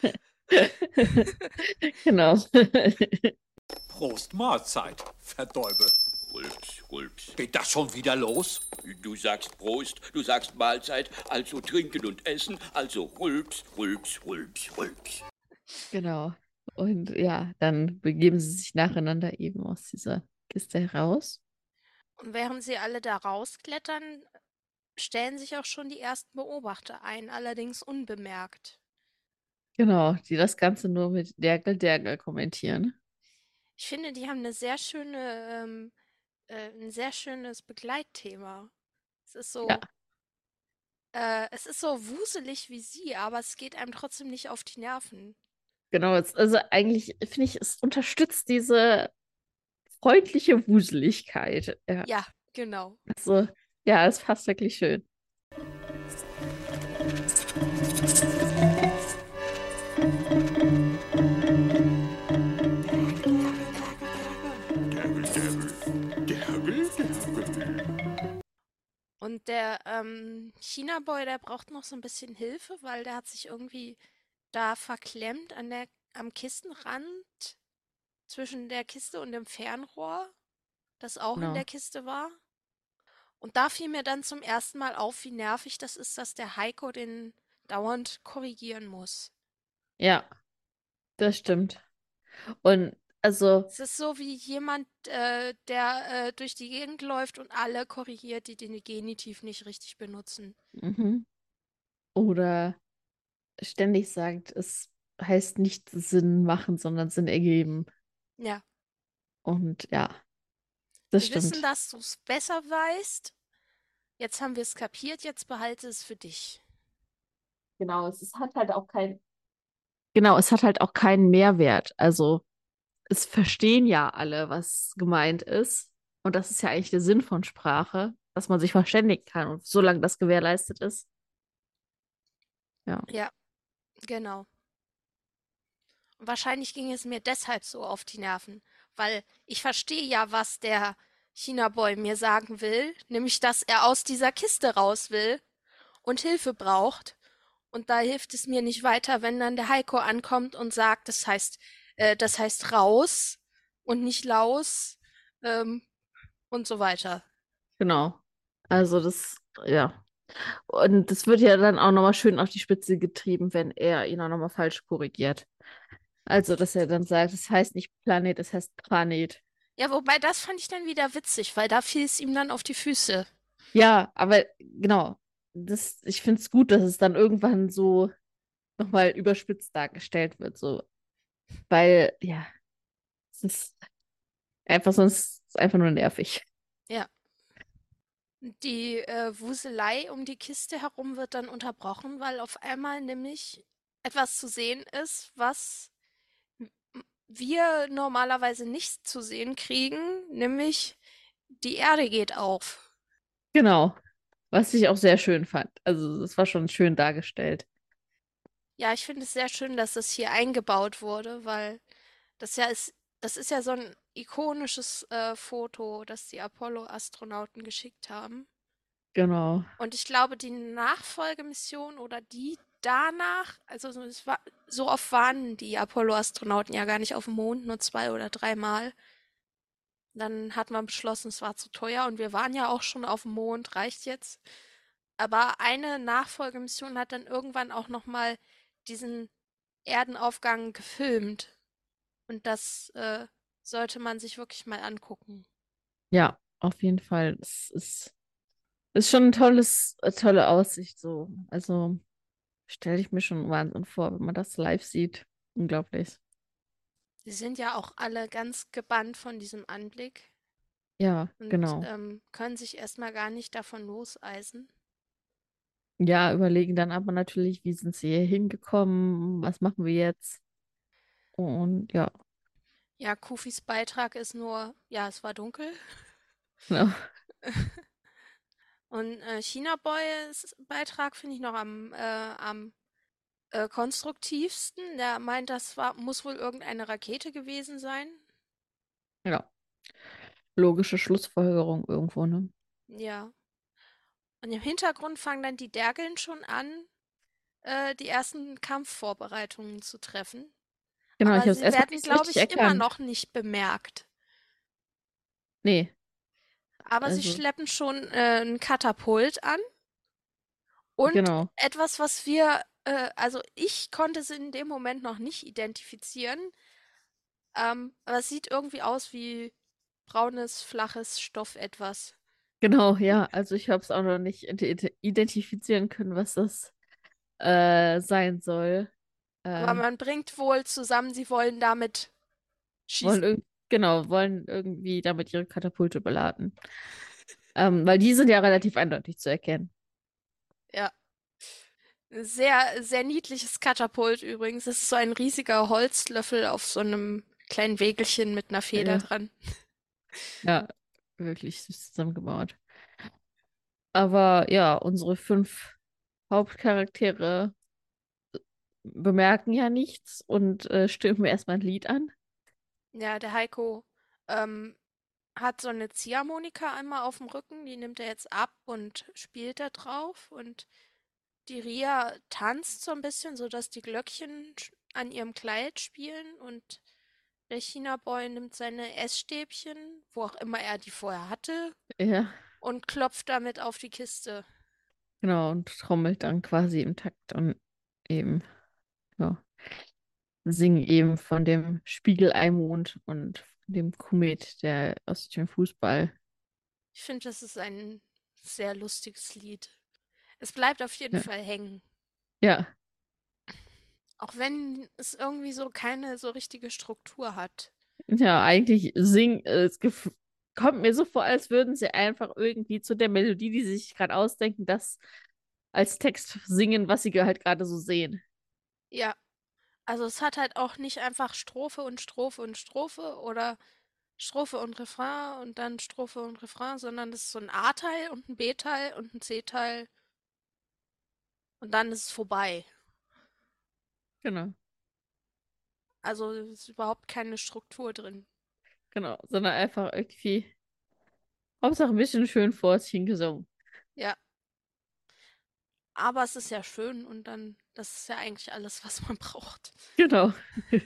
Genau. Prost Mahlzeit, Verdeube. Rülps, Rülps. Geht das schon wieder los? Du sagst Prost, du sagst Mahlzeit, also trinken und essen, also Rülps, Rülps, Rülps, Rülps. Genau. Und ja, dann begeben sie sich nacheinander eben aus dieser Kiste heraus. Und während sie alle da rausklettern, stellen sich auch schon die ersten Beobachter ein, allerdings unbemerkt. Genau, die das Ganze nur mit Dergel, Dergel kommentieren. Ich finde, die haben eine sehr schöne, ein sehr schönes Begleitthema. Es ist Ja, so, es ist so wuselig wie sie, aber es geht einem trotzdem nicht auf die Nerven. genau. Also eigentlich finde ich, es unterstützt diese freundliche Wuseligkeit. Ja, Ja, genau. also, ja, es passt wirklich schön. Und der China-Boy, der braucht noch so ein bisschen Hilfe, weil der hat sich irgendwie da verklemmt am Kistenrand zwischen der Kiste und dem Fernrohr, das auch in Genau. der Kiste war. Und da fiel mir dann zum ersten Mal auf, wie nervig das ist, dass der Heiko den dauernd korrigieren muss. Ja, das stimmt. Und also, Es ist so wie jemand, der durch die Gegend läuft und alle korrigiert, die den Genitiv nicht richtig benutzen. mhm. Oder ständig sagt, es heißt nicht Sinn machen, sondern Sinn ergeben. Ja, Und ja, das wir wissen, stimmt. dass du es besser weißt. Jetzt haben wir es kapiert, jetzt behalte es für dich. Genau, hat halt auch genau, es hat halt auch keinen Mehrwert. Also, es verstehen ja alle, was gemeint ist. Und das ist ja eigentlich der Sinn von Sprache, dass man sich verständigen kann. Und solange das gewährleistet ist, ja. Ja, genau. Und wahrscheinlich ging es mir deshalb so auf die Nerven, weil ich verstehe ja, was der China-Boy mir sagen will, nämlich, dass er aus dieser Kiste raus will und Hilfe braucht. Und da hilft es mir nicht weiter, wenn dann der Heiko ankommt und sagt, das heißt raus und nicht laus, ähm, und so weiter. Genau. Also das, ja. Und das wird ja dann auch nochmal schön auf die Spitze getrieben, wenn er ihn auch nochmal falsch korrigiert. Also, dass er dann sagt, es heißt nicht Planet, es heißt Planet. Ja, wobei das fand ich dann wieder witzig, weil da fiel es ihm dann auf die Füße. Ja, aber genau. Ich finde es gut, dass es dann irgendwann so nochmal überspitzt dargestellt wird. So. Weil, ja, es ist einfach sonst einfach nur nervig. Ja. Die Wuselei um die Kiste herum wird dann unterbrochen, weil auf einmal nämlich etwas zu sehen ist, was wir normalerweise nicht zu sehen kriegen, nämlich die Erde geht auf. Genau. Was ich auch sehr schön fand. Also, es war schon schön dargestellt. Ja, ich finde es sehr schön, dass das hier eingebaut wurde, weil das ist ja so ein ikonisches Foto, das die Apollo-Astronauten geschickt haben. Genau. Und ich glaube, die Nachfolgemission oder die danach, so oft waren die Apollo-Astronauten ja gar nicht auf dem Mond, nur 2 oder 3 Mal. Dann hat man beschlossen, es war zu teuer und wir waren ja auch schon auf dem Mond, reicht jetzt. Aber eine Nachfolgemission hat dann irgendwann auch noch mal diesen Erdenaufgang gefilmt. Und das sollte man sich wirklich mal angucken. Ja, auf jeden Fall. Ist schon ein tolle Aussicht so. Also, stelle ich mir schon Wahnsinn vor, wenn man das live sieht. Unglaublich. Sie sind ja auch alle ganz gebannt von diesem Anblick Ja, und genau. können sich erstmal gar nicht davon loseisen. Ja, überlegen dann aber natürlich, wie sind sie hier hingekommen? Was machen wir jetzt? Und ja, Ja, Kufis Beitrag ist nur, ja, es war dunkel. genau. Und China Boys Beitrag finde ich noch am konstruktivsten. Der meint, muss wohl irgendeine Rakete gewesen sein. Ja. Logische Schlussfolgerung irgendwo, ne? Ja. Und im Hintergrund fangen dann die Dergeln schon an, die ersten Kampfvorbereitungen zu treffen. Genau, ich Aber habe es sie erstmal werden, nicht so glaube richtig ich, immer erkannt. noch nicht bemerkt. Nee, Aber sie also, schleppen schon ein Katapult an und genau. etwas, was wir, also ich konnte es in dem Moment noch nicht identifizieren, aber es sieht irgendwie aus wie braunes, flaches Stoff etwas. Genau, ja. Also ich habe es auch noch nicht identifizieren können, was das sein soll. Aber Äh, man bringt wohl zusammen, sie wollen damit wollen schießen. irg genau, wollen irgendwie damit ihre Katapulte beladen. Weil die sind ja relativ eindeutig zu erkennen. Ja. Sehr, sehr niedliches Katapult übrigens. Es ist so ein riesiger Holzlöffel auf so einem kleinen Wägelchen mit einer Feder Ja, dran. ja, wirklich süß zusammengebaut. Aber ja, unsere 5 Hauptcharaktere bemerken ja nichts und stimmen erstmal ein Lied an. Ja, der Heiko ähm, hat so eine Ziehharmonika einmal auf dem Rücken, die nimmt er jetzt ab und spielt da drauf. Und die Ria tanzt so ein bisschen, sodass die Glöckchen an ihrem Kleid spielen. Und der China-Boy nimmt seine Essstäbchen, wo auch immer er die vorher hatte, Ja, und klopft damit auf die Kiste. genau, und trommelt dann quasi im Takt und eben, ja, singen eben von dem Spiegeleimond und von dem Komet, der aus dem Fußball. Ich finde, das ist ein sehr lustiges Lied. Es bleibt auf jeden Ja, Fall hängen. ja, Auch wenn es irgendwie so keine so richtige Struktur hat. ja, eigentlich kommt mir so vor, als würden sie einfach irgendwie zu der Melodie, die sie sich gerade ausdenken, das als Text singen, was sie halt gerade so sehen. Ja, also es hat halt auch nicht einfach Strophe und Strophe und Strophe oder Strophe und Refrain und dann Strophe und Refrain, sondern es ist so ein A-Teil und ein B-Teil und ein C-Teil und dann ist es vorbei. Genau, Also es ist überhaupt keine Struktur drin. genau, sondern einfach irgendwie, Hauptsache ein bisschen schön vor sich hingesungen. Ja, aber es ist ja schön und dann, das ist ja eigentlich alles, was man braucht. Genau.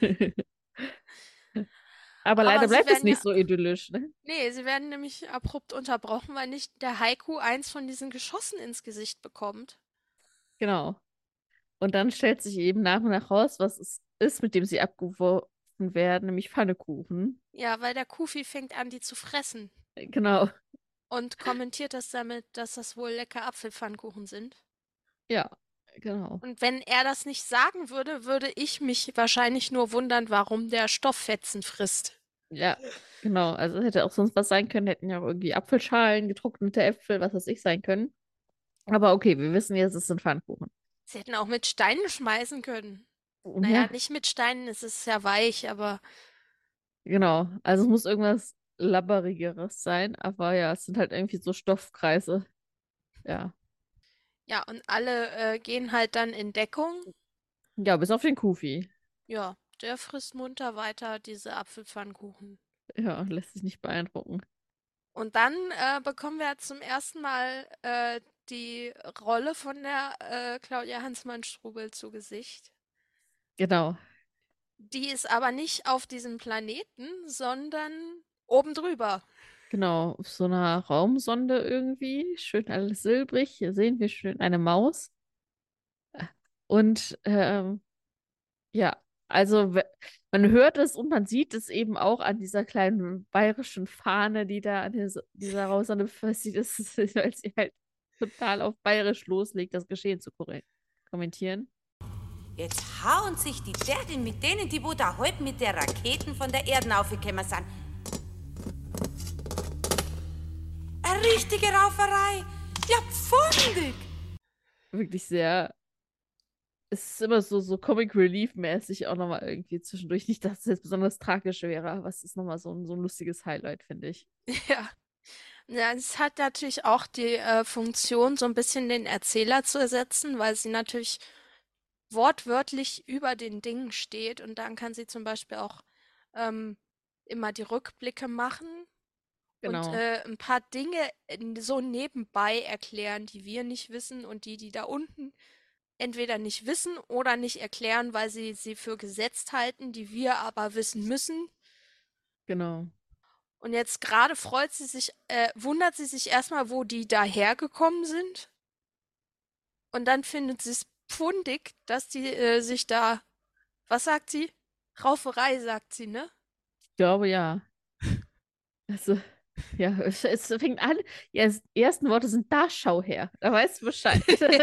Aber leider Aber sie bleibt es werden nicht ja, so idyllisch, ne? nee, sie werden nämlich abrupt unterbrochen, weil nicht der Haiku eins von diesen Geschossen ins Gesicht bekommt. Genau. Und dann stellt sich eben nach und nach raus, was es ist, mit dem sie abgeworfen werden, nämlich Pfannekuchen. Ja, weil der Kufi fängt an, die zu fressen Genau. und kommentiert das damit, dass das wohl lecker Apfelpfannkuchen sind. Ja, genau. Und wenn er das nicht sagen würde, würde ich mich wahrscheinlich nur wundern, warum der Stofffetzen frisst. Ja, genau. Also es hätte auch sonst was sein können, hätten ja auch irgendwie Apfelschalen, getrocknete Äpfel, was weiß ich, sein können. Aber okay, wir wissen jetzt, es sind Pfannkuchen. Sie hätten auch mit Steinen schmeißen können. Naja, Ja, nicht mit Steinen, es ist ja weich, aber genau. Also es muss irgendwas Labberigeres sein, aber ja, es sind halt irgendwie so Stoffkreise. Ja. ja, und alle gehen halt dann in Deckung. Ja, bis auf den Kufi. Ja, der frisst munter weiter diese Apfelpfannkuchen. Ja, lässt sich nicht beeindrucken. Und dann bekommen wir zum ersten Mal die Rolle von der Claudia Hansmann-Strubel zu Gesicht. Genau. Die ist aber nicht auf diesem Planeten, sondern oben drüber. Genau, auf so einer Raumsonde irgendwie. Schön alles silbrig. Hier sehen wir schön eine Maus. Und ja, also man hört es und man sieht es eben auch an dieser kleinen bayerischen Fahne, die da an dieser Raumsonde befestigt ist, weil sie halt total auf bayerisch loslegt, das Geschehen zu kommentieren. Jetzt hauen sich die Dergeln mit denen, die wo da heute mit der Raketen von der Erden aufgekommen sind. Eine richtige Rauferei. Ja, pfundig. Wirklich sehr. Es ist immer so Comic Relief-mäßig auch nochmal irgendwie zwischendurch. Nicht, dass es jetzt besonders tragisch wäre, aber es ist nochmal so ein lustiges Highlight, finde ich. Ja. Ja, es hat natürlich auch die Funktion, so ein bisschen den Erzähler zu ersetzen, weil sie natürlich wortwörtlich über den Dingen steht und dann kann sie zum Beispiel auch ähm, immer die Rückblicke machen und Genau. ein paar Dinge so nebenbei erklären, die wir nicht wissen und die da unten entweder nicht wissen oder nicht erklären, weil sie für gesetzt halten, die wir aber wissen müssen. Genau. Und jetzt gerade wundert sie sich erstmal, wo die dahergekommen sind. Und dann findet sie es pfundig, dass die sich da, was sagt sie? Rauferei, sagt sie, ne? Ich glaube ja. Also, ja, es fängt an. Ja, die ersten Worte sind da, schau her. Da weißt du Bescheid.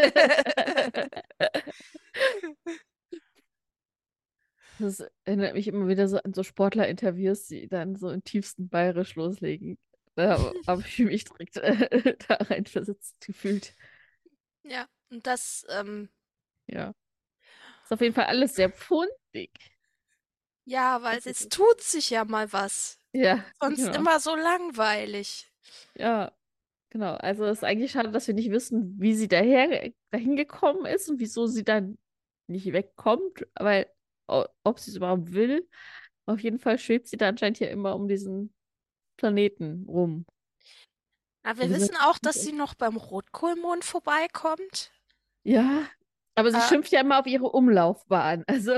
Das erinnert mich immer wieder so an so Sportler-Interviews, die dann so im tiefsten Bayerisch loslegen. Da habe ich mich direkt da reinversetzt gefühlt. Ja, und das, Ja. Ist auf jeden Fall alles sehr pfundig. ja, weil Das ist es es. tut sich ja mal was. Ja, Sonst genau. immer so langweilig. Ja, genau. Also es ist eigentlich schade, dass wir nicht wissen, wie sie dahin gekommen ist und wieso sie dann nicht wegkommt, weil ob sie es überhaupt will. Auf jeden Fall schwebt sie da anscheinend hier immer um diesen Planeten rum. Aber Und wir wir wissen sind, auch, dass sie noch beim Rotkohlmond vorbeikommt. ja, aber sie Äh, schimpft ja immer auf ihre Umlaufbahn. Also,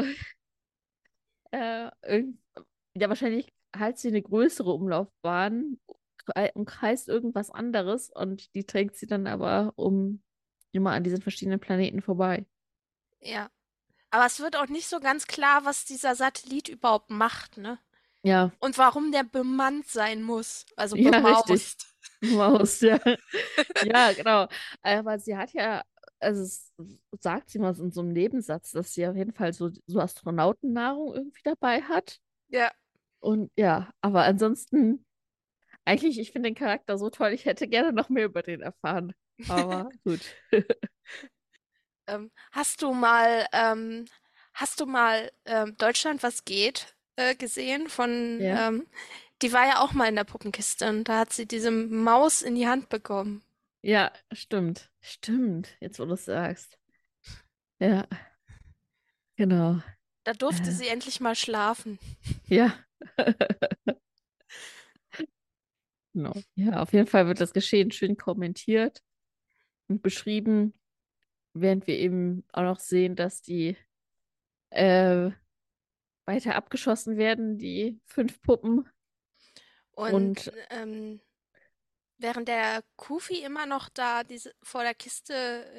irgend, ja, wahrscheinlich hat sie eine größere Umlaufbahn, umkreist irgendwas anderes und die trägt sie dann aber immer an diesen verschiedenen Planeten vorbei. ja. Aber es wird auch nicht so ganz klar, was dieser Satellit überhaupt macht, ne? Ja, Und warum der bemannt sein muss. Also ja, richtig. bemaust. Maus, ja. Ja, genau. Aber sie hat ja, also sagt sie mal so in so einem Nebensatz, dass sie auf jeden Fall so Astronautennahrung irgendwie dabei hat. Ja. Und ja, aber ansonsten, eigentlich, ich finde den Charakter so toll, ich hätte gerne noch mehr über den erfahren. Aber gut. Ähm, hast du mal, ähm, Deutschland, was geht, gesehen Ja, die war ja auch mal in der Puppenkiste und da hat sie diese Maus in die Hand bekommen. ja, stimmt. Stimmt, jetzt wo du es sagst. Ja, genau. Da durfte Äh, sie endlich mal schlafen. ja, genau. Ja, auf jeden Fall wird das Geschehen schön kommentiert und beschrieben, während wir eben auch noch sehen, dass die äh, weiter abgeschossen werden, die 5 Puppen. Und Und während der Kufi immer noch da vor der Kiste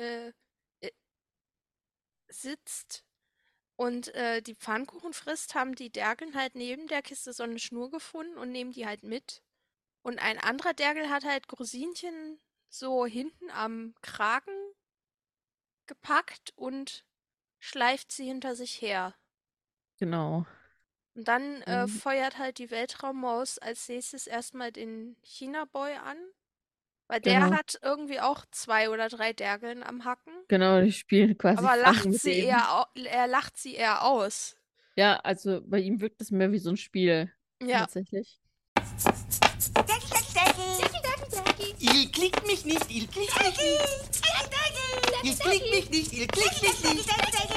sitzt und die Pfannkuchen frisst, haben die Dergeln halt neben der Kiste so eine Schnur gefunden und nehmen die halt mit. Und ein anderer Dergel hat halt Grosinchen so hinten am Kragen gepackt und schleift sie hinter sich her. genau. Und dann Und, feuert halt die Weltraummaus als nächstes erstmal den China-Boy an, weil der genau. hat irgendwie auch 2 oder 3 Dergeln am Hacken. Genau, die spielen quasi Aber Fang mit denen. er lacht sie eher aus. Ja, also bei ihm wirkt es mehr wie so ein Spiel. Ja. Tatsächlich. Decki, Decki, Decki. Decki, Decki, Decki. Ihr klickt mich nicht, ihr klickt mich nicht. Ihr klickt mich nicht, ihr klickt mich nicht.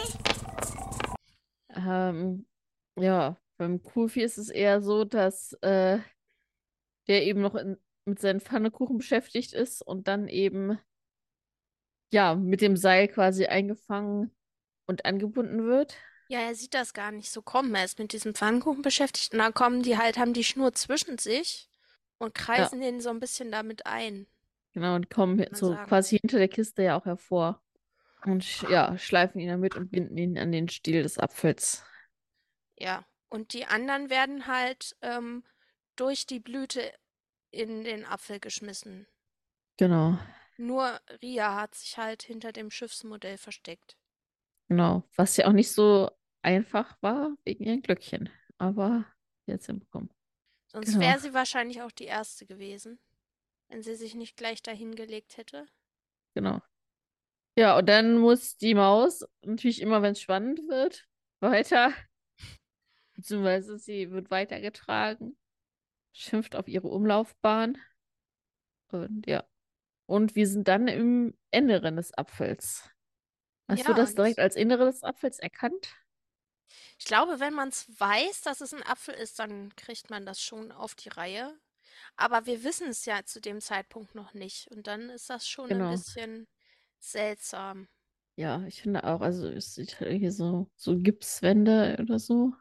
Ja, beim Kufi ist es eher so, dass der eben noch mit seinen Pfannekuchen beschäftigt ist und dann eben ja mit dem Seil quasi eingefangen und angebunden wird. Ja, er sieht das gar nicht so kommen. Er ist mit diesem Pfannkuchen beschäftigt und dann kommen die halt, haben die Schnur zwischen sich und Ja, kreisen den so ein bisschen damit ein, genau, und kommen kann man so sagen. quasi hinter der Kiste ja auch hervor. Und ja, schleifen ihn damit und binden ihn an den Stiel des Apfels. Ja. Und die anderen werden halt durch die Blüte in den Apfel geschmissen. Genau, Nur Ria hat sich halt hinter dem Schiffsmodell versteckt. genau. Was ja auch nicht so einfach war wegen ihren Glöckchen. Aber jetzt hinbekommen. Sonst Genau, wäre sie wahrscheinlich auch die Erste gewesen, wenn sie sich nicht gleich dahingelegt hätte. genau. Ja, und dann muss die Maus natürlich immer, wenn es spannend wird, weiter, beziehungsweise sie wird weitergetragen, schimpft auf ihre Umlaufbahn. Und ja. Und wir sind dann im Inneren des Apfels. Hast du Ja, das direkt und als Innere des Apfels erkannt? Ich glaube, wenn man es weiß, dass es ein Apfel ist, dann kriegt man das schon auf die Reihe. Aber wir wissen es ja zu dem Zeitpunkt noch nicht. Und dann ist das schon ein Genau. bisschen seltsam. Ja, ich finde auch, also es sieht halt hier so Gipswände oder so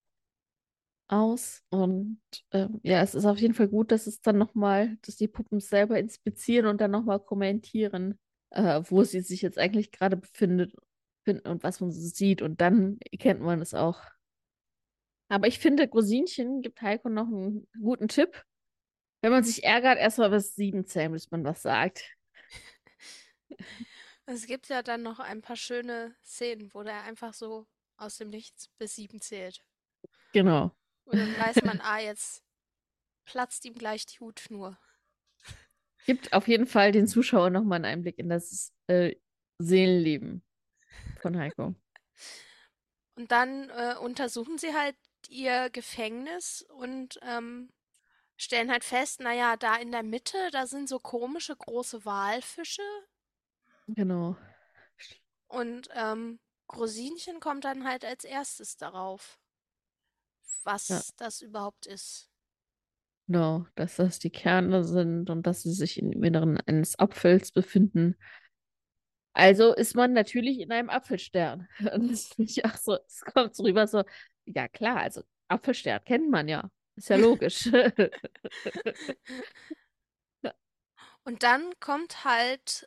aus. Und ja, es ist auf jeden Fall gut, dass es dann nochmal, dass die Puppen es selber inspizieren und dann nochmal kommentieren, wo sie sich jetzt eigentlich gerade finden und was man so sieht. Und dann erkennt man es auch. Aber ich finde, Grosinchen gibt Heiko noch einen guten Tipp. Wenn man sich ärgert, erstmal bis 7 zählen, bis man was sagt. Es gibt ja dann noch ein paar schöne Szenen, wo der einfach so aus dem Nichts bis 7 zählt. Genau. Und dann weiß man, ah, jetzt platzt ihm gleich die Hutschnur. Gibt auf jeden Fall den Zuschauern nochmal einen Einblick in das Seelenleben von Heiko. Und dann untersuchen sie halt ihr Gefängnis und stellen halt fest, naja, da in der Mitte, da sind so komische große Walfische Genau. und Grosinchen kommt dann halt als erstes darauf, Ja, was das überhaupt ist. genau. Dass das die Kerne sind und dass sie sich im Inneren eines Apfels befinden. Also ist man natürlich in einem Apfelstern. Und das finde ich auch so, es kommt so rüber so, ja klar, also Apfelstern kennt man ja. Ist ja logisch. Und dann kommt halt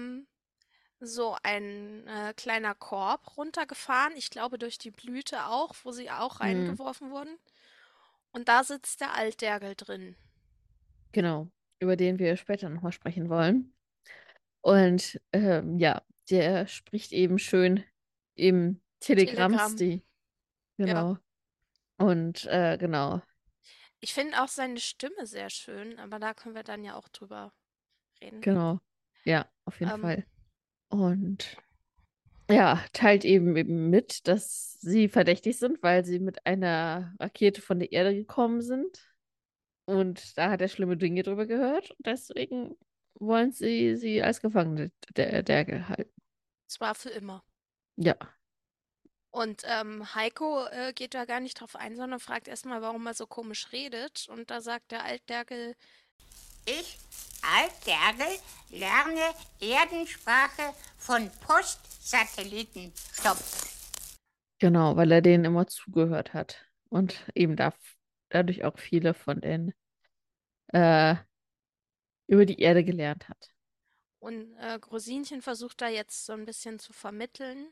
so ein kleiner Korb runtergefahren, ich glaube durch die Blüte auch, wo sie auch Hm, reingeworfen wurden. Und da sitzt der Altdergel drin. genau. Über den wir später nochmal sprechen wollen. Und ja, der spricht eben schön im Telegramm. Telegrammstil. Ja. Genau. Und genau, Ich finde auch seine Stimme sehr schön, aber da können wir dann ja auch drüber reden. genau. Ja, auf jeden Ähm, Fall. Und ja, teilt eben mit, dass sie verdächtig sind, weil sie mit einer Rakete von der Erde gekommen sind. Und da hat er schlimme Dinge drüber gehört. Und deswegen wollen sie als Gefangene der halten. zwar für immer. Ja, Und Heiko geht da gar nicht drauf ein, sondern fragt erstmal, warum er so komisch redet. Und da sagt der Altdergel, Ich, Altdergel, lerne Erdensprache von Postsatelliten. Stopp. genau, weil er denen immer zugehört hat. Und eben dadurch auch viele von denen äh, über die Erde gelernt hat. und Grosinchen versucht da jetzt so ein bisschen zu vermitteln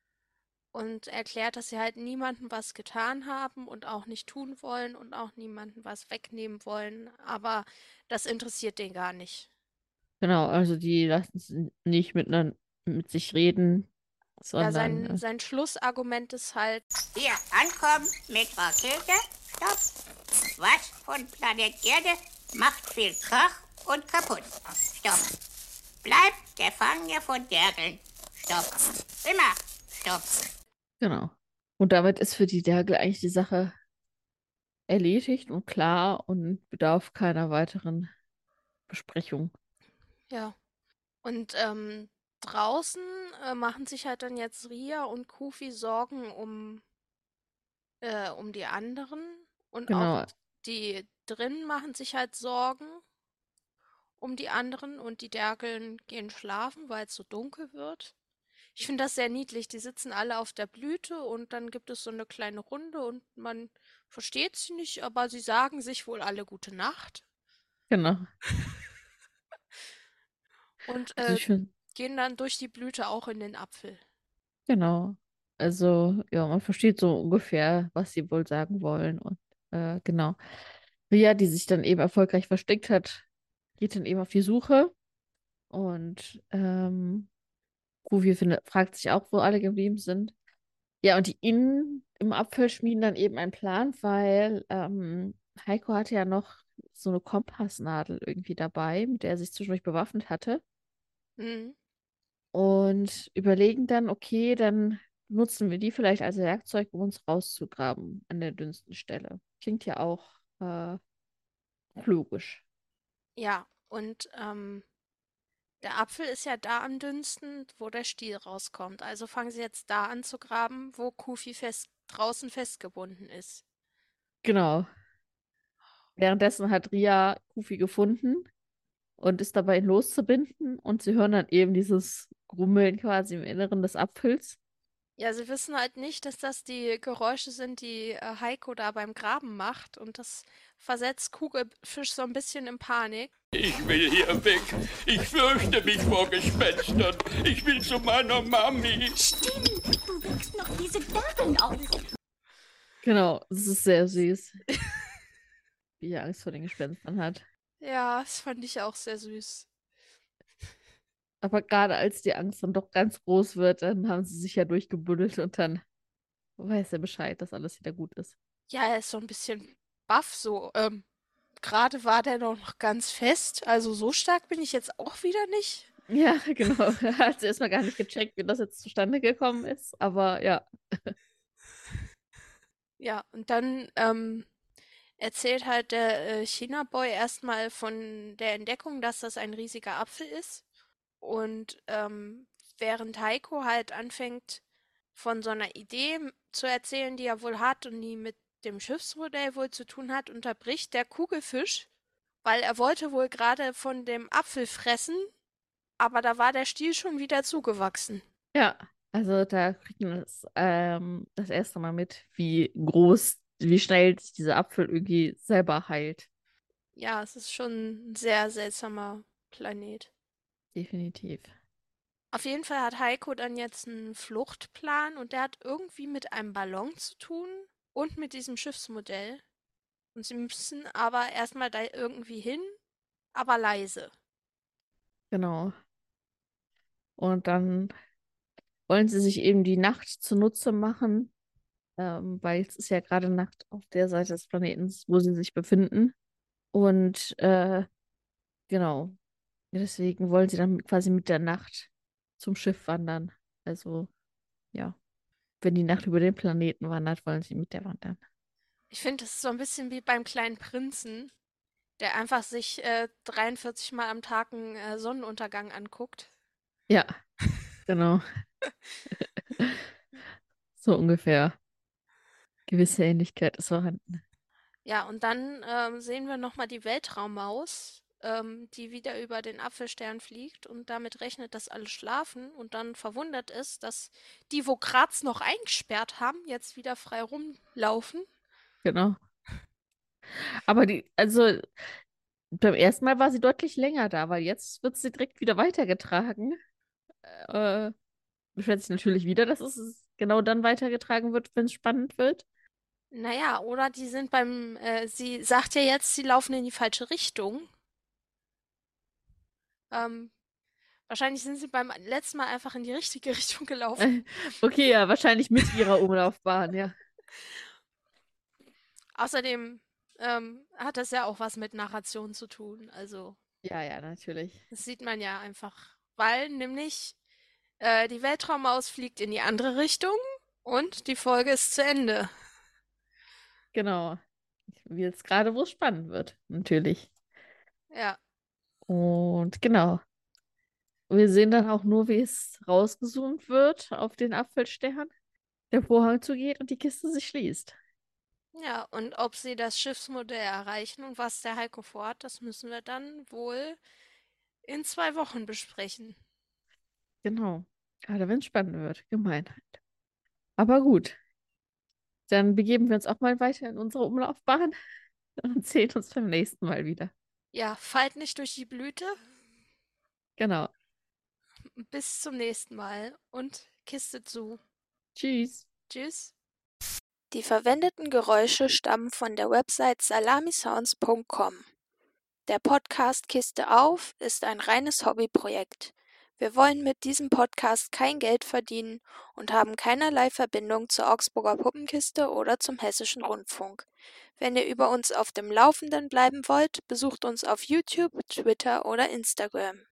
und erklärt, dass sie halt niemandem was getan haben und auch nicht tun wollen und auch niemandem was wegnehmen wollen. Aber das interessiert den gar nicht. Genau, also die lassen es nicht mit sich reden, Ja, sondern sein Schlussargument ist halt, Hier, ankommen mit Rakete. Stopp. Was von Planet Erde macht viel Krach und kaputt. Stopp. Bleibt Gefangene von Dergeln. Stopp. Immer. Stopp. genau. Und damit ist für die Dergel eigentlich die Sache erledigt und klar und bedarf keiner weiteren Besprechung. ja. Und draußen machen sich halt dann jetzt Ria und Kufi Sorgen um die anderen. Und auch Genau, die drinnen machen sich halt Sorgen um die anderen. Und die Dergeln gehen schlafen, weil es so dunkel wird. Ich finde das sehr niedlich. Die sitzen alle auf der Blüte und dann gibt es so eine kleine Runde und man versteht sie nicht, aber sie sagen sich wohl alle gute Nacht genau. und Also ich finde, gehen dann durch die Blüte auch in den Apfel. genau. Also ja, man versteht so ungefähr, was sie wohl sagen wollen. Und genau. Ria, die sich dann eben erfolgreich versteckt hat, geht dann eben auf die Suche. Und Goofy fragt sich auch, wo alle geblieben sind. Ja, und die innen im Apfel schmieden dann eben einen Plan, weil Heiko hatte ja noch so eine Kompassnadel irgendwie dabei, mit der er sich zwischendurch bewaffnet hatte. Mhm. Und überlegen dann, okay, dann nutzen wir die vielleicht als Werkzeug, um uns rauszugraben an der dünnsten Stelle. Klingt ja auch logisch. Ja, und der Apfel ist ja da am dünnsten, wo der Stiel rauskommt. Also fangen sie jetzt da an zu graben, wo Kufi draußen festgebunden ist. Genau. Währenddessen hat Ria Kufi gefunden und ist dabei, ihn loszubinden. Und sie hören dann eben dieses Grummeln quasi im Inneren des Apfels. Ja, sie wissen halt nicht, dass das die Geräusche sind, die Heiko da beim Graben macht. Und das versetzt Kugelfisch so ein bisschen in Panik. Ich will hier weg. Ich fürchte mich vor Gespenstern. Ich will zu meiner Mami. Stimmt, du wächst noch diese Dergeln auf. Genau, es ist sehr süß, wie er Angst vor den Gespenstern hat. Ja, das fand ich auch sehr süß. Aber gerade als die Angst dann doch ganz groß wird, dann haben sie sich ja durchgebuddelt und dann weiß er Bescheid, dass alles wieder gut ist. Ja, er ist so ein bisschen baff, so. Gerade war der noch ganz fest. Also so stark bin ich jetzt auch wieder nicht. Ja, genau. Er hat erstmal gar nicht gecheckt, wie das jetzt zustande gekommen ist. Aber ja, Ja, und dann erzählt halt der China-Boy erstmal von der Entdeckung, dass das ein riesiger Apfel ist. Und während Heiko halt anfängt, von so einer Idee zu erzählen, die er wohl hat und die mit dem Schiffsmodell wohl zu tun hat, unterbricht der Kugelfisch, weil er wollte wohl gerade von dem Apfel fressen, aber da war der Stiel schon wieder zugewachsen. ja. Also da kriegt man das erste Mal mit, wie groß, wie schnell sich dieser Apfel irgendwie selber heilt. Ja, es ist schon ein sehr seltsamer Planet. Definitiv. Auf jeden Fall hat Heiko dann jetzt einen Fluchtplan und der hat irgendwie mit einem Ballon zu tun und mit diesem Schiffsmodell. Und sie müssen aber erstmal da irgendwie hin, aber leise. Genau. Und dann wollen sie sich eben die Nacht zunutze machen, weil es ist ja gerade Nacht auf der Seite des Planeten, wo sie sich befinden. Und genau, deswegen wollen sie dann quasi mit der Nacht zum Schiff wandern. Also ja, wenn die Nacht über den Planeten wandert, wollen sie mit der wandern. Ich finde, das ist so ein bisschen wie beim kleinen Prinzen, der einfach sich 43 Mal am Tag einen Sonnenuntergang anguckt. Ja, genau. So ungefähr. Gewisse Ähnlichkeit ist vorhanden. Ja, und dann sehen wir nochmal die Weltraummaus, die wieder über den Apfelstern fliegt und damit rechnet, dass alle schlafen und dann verwundert ist, dass die, wo Graz noch eingesperrt haben, jetzt wieder frei rumlaufen. Genau. Aber also beim ersten Mal war sie deutlich länger da, weil jetzt wird sie direkt wieder weitergetragen. Äh, Beschwert sich natürlich wieder, dass es genau dann weitergetragen wird, wenn es spannend wird. Naja, oder die sind sie sagt ja jetzt, sie laufen in die falsche Richtung. Ähm, Wahrscheinlich sind sie beim letzten Mal einfach in die richtige Richtung gelaufen. Okay, ja, wahrscheinlich mit ihrer Umlaufbahn, ja. Außerdem hat das ja auch was mit Narration zu tun. Also, Ja, ja, natürlich. das sieht man ja einfach. Weil nämlich die Weltraummaus fliegt in die andere Richtung und die Folge ist zu Ende. Genau. Wie jetzt gerade, wo es spannend wird, natürlich. Ja. Und genau. Wir sehen dann auch nur, wie es rausgezoomt wird auf den Apfelstern, der Vorhang zugeht und die Kiste sich schließt. Ja, und ob sie das Schiffsmodell erreichen und was der Heiko vorhat, das müssen wir dann wohl in 2 Wochen besprechen. Genau. Gerade wenn es spannend wird. Gemeinheit. Aber gut. Dann begeben wir uns auch mal weiter in unsere Umlaufbahn und sehen uns beim nächsten Mal wieder. Ja, fallt nicht durch die Blüte. Genau. Bis zum nächsten Mal und Kiste zu. Tschüss. Tschüss. Die verwendeten Geräusche stammen von der Website salamisounds.com. Der Podcast Kiste auf ist ein reines Hobbyprojekt. Wir wollen mit diesem Podcast kein Geld verdienen und haben keinerlei Verbindung zur Augsburger Puppenkiste oder zum Hessischen Rundfunk. Wenn ihr über uns auf dem Laufenden bleiben wollt, besucht uns auf YouTube, Twitter oder Instagram.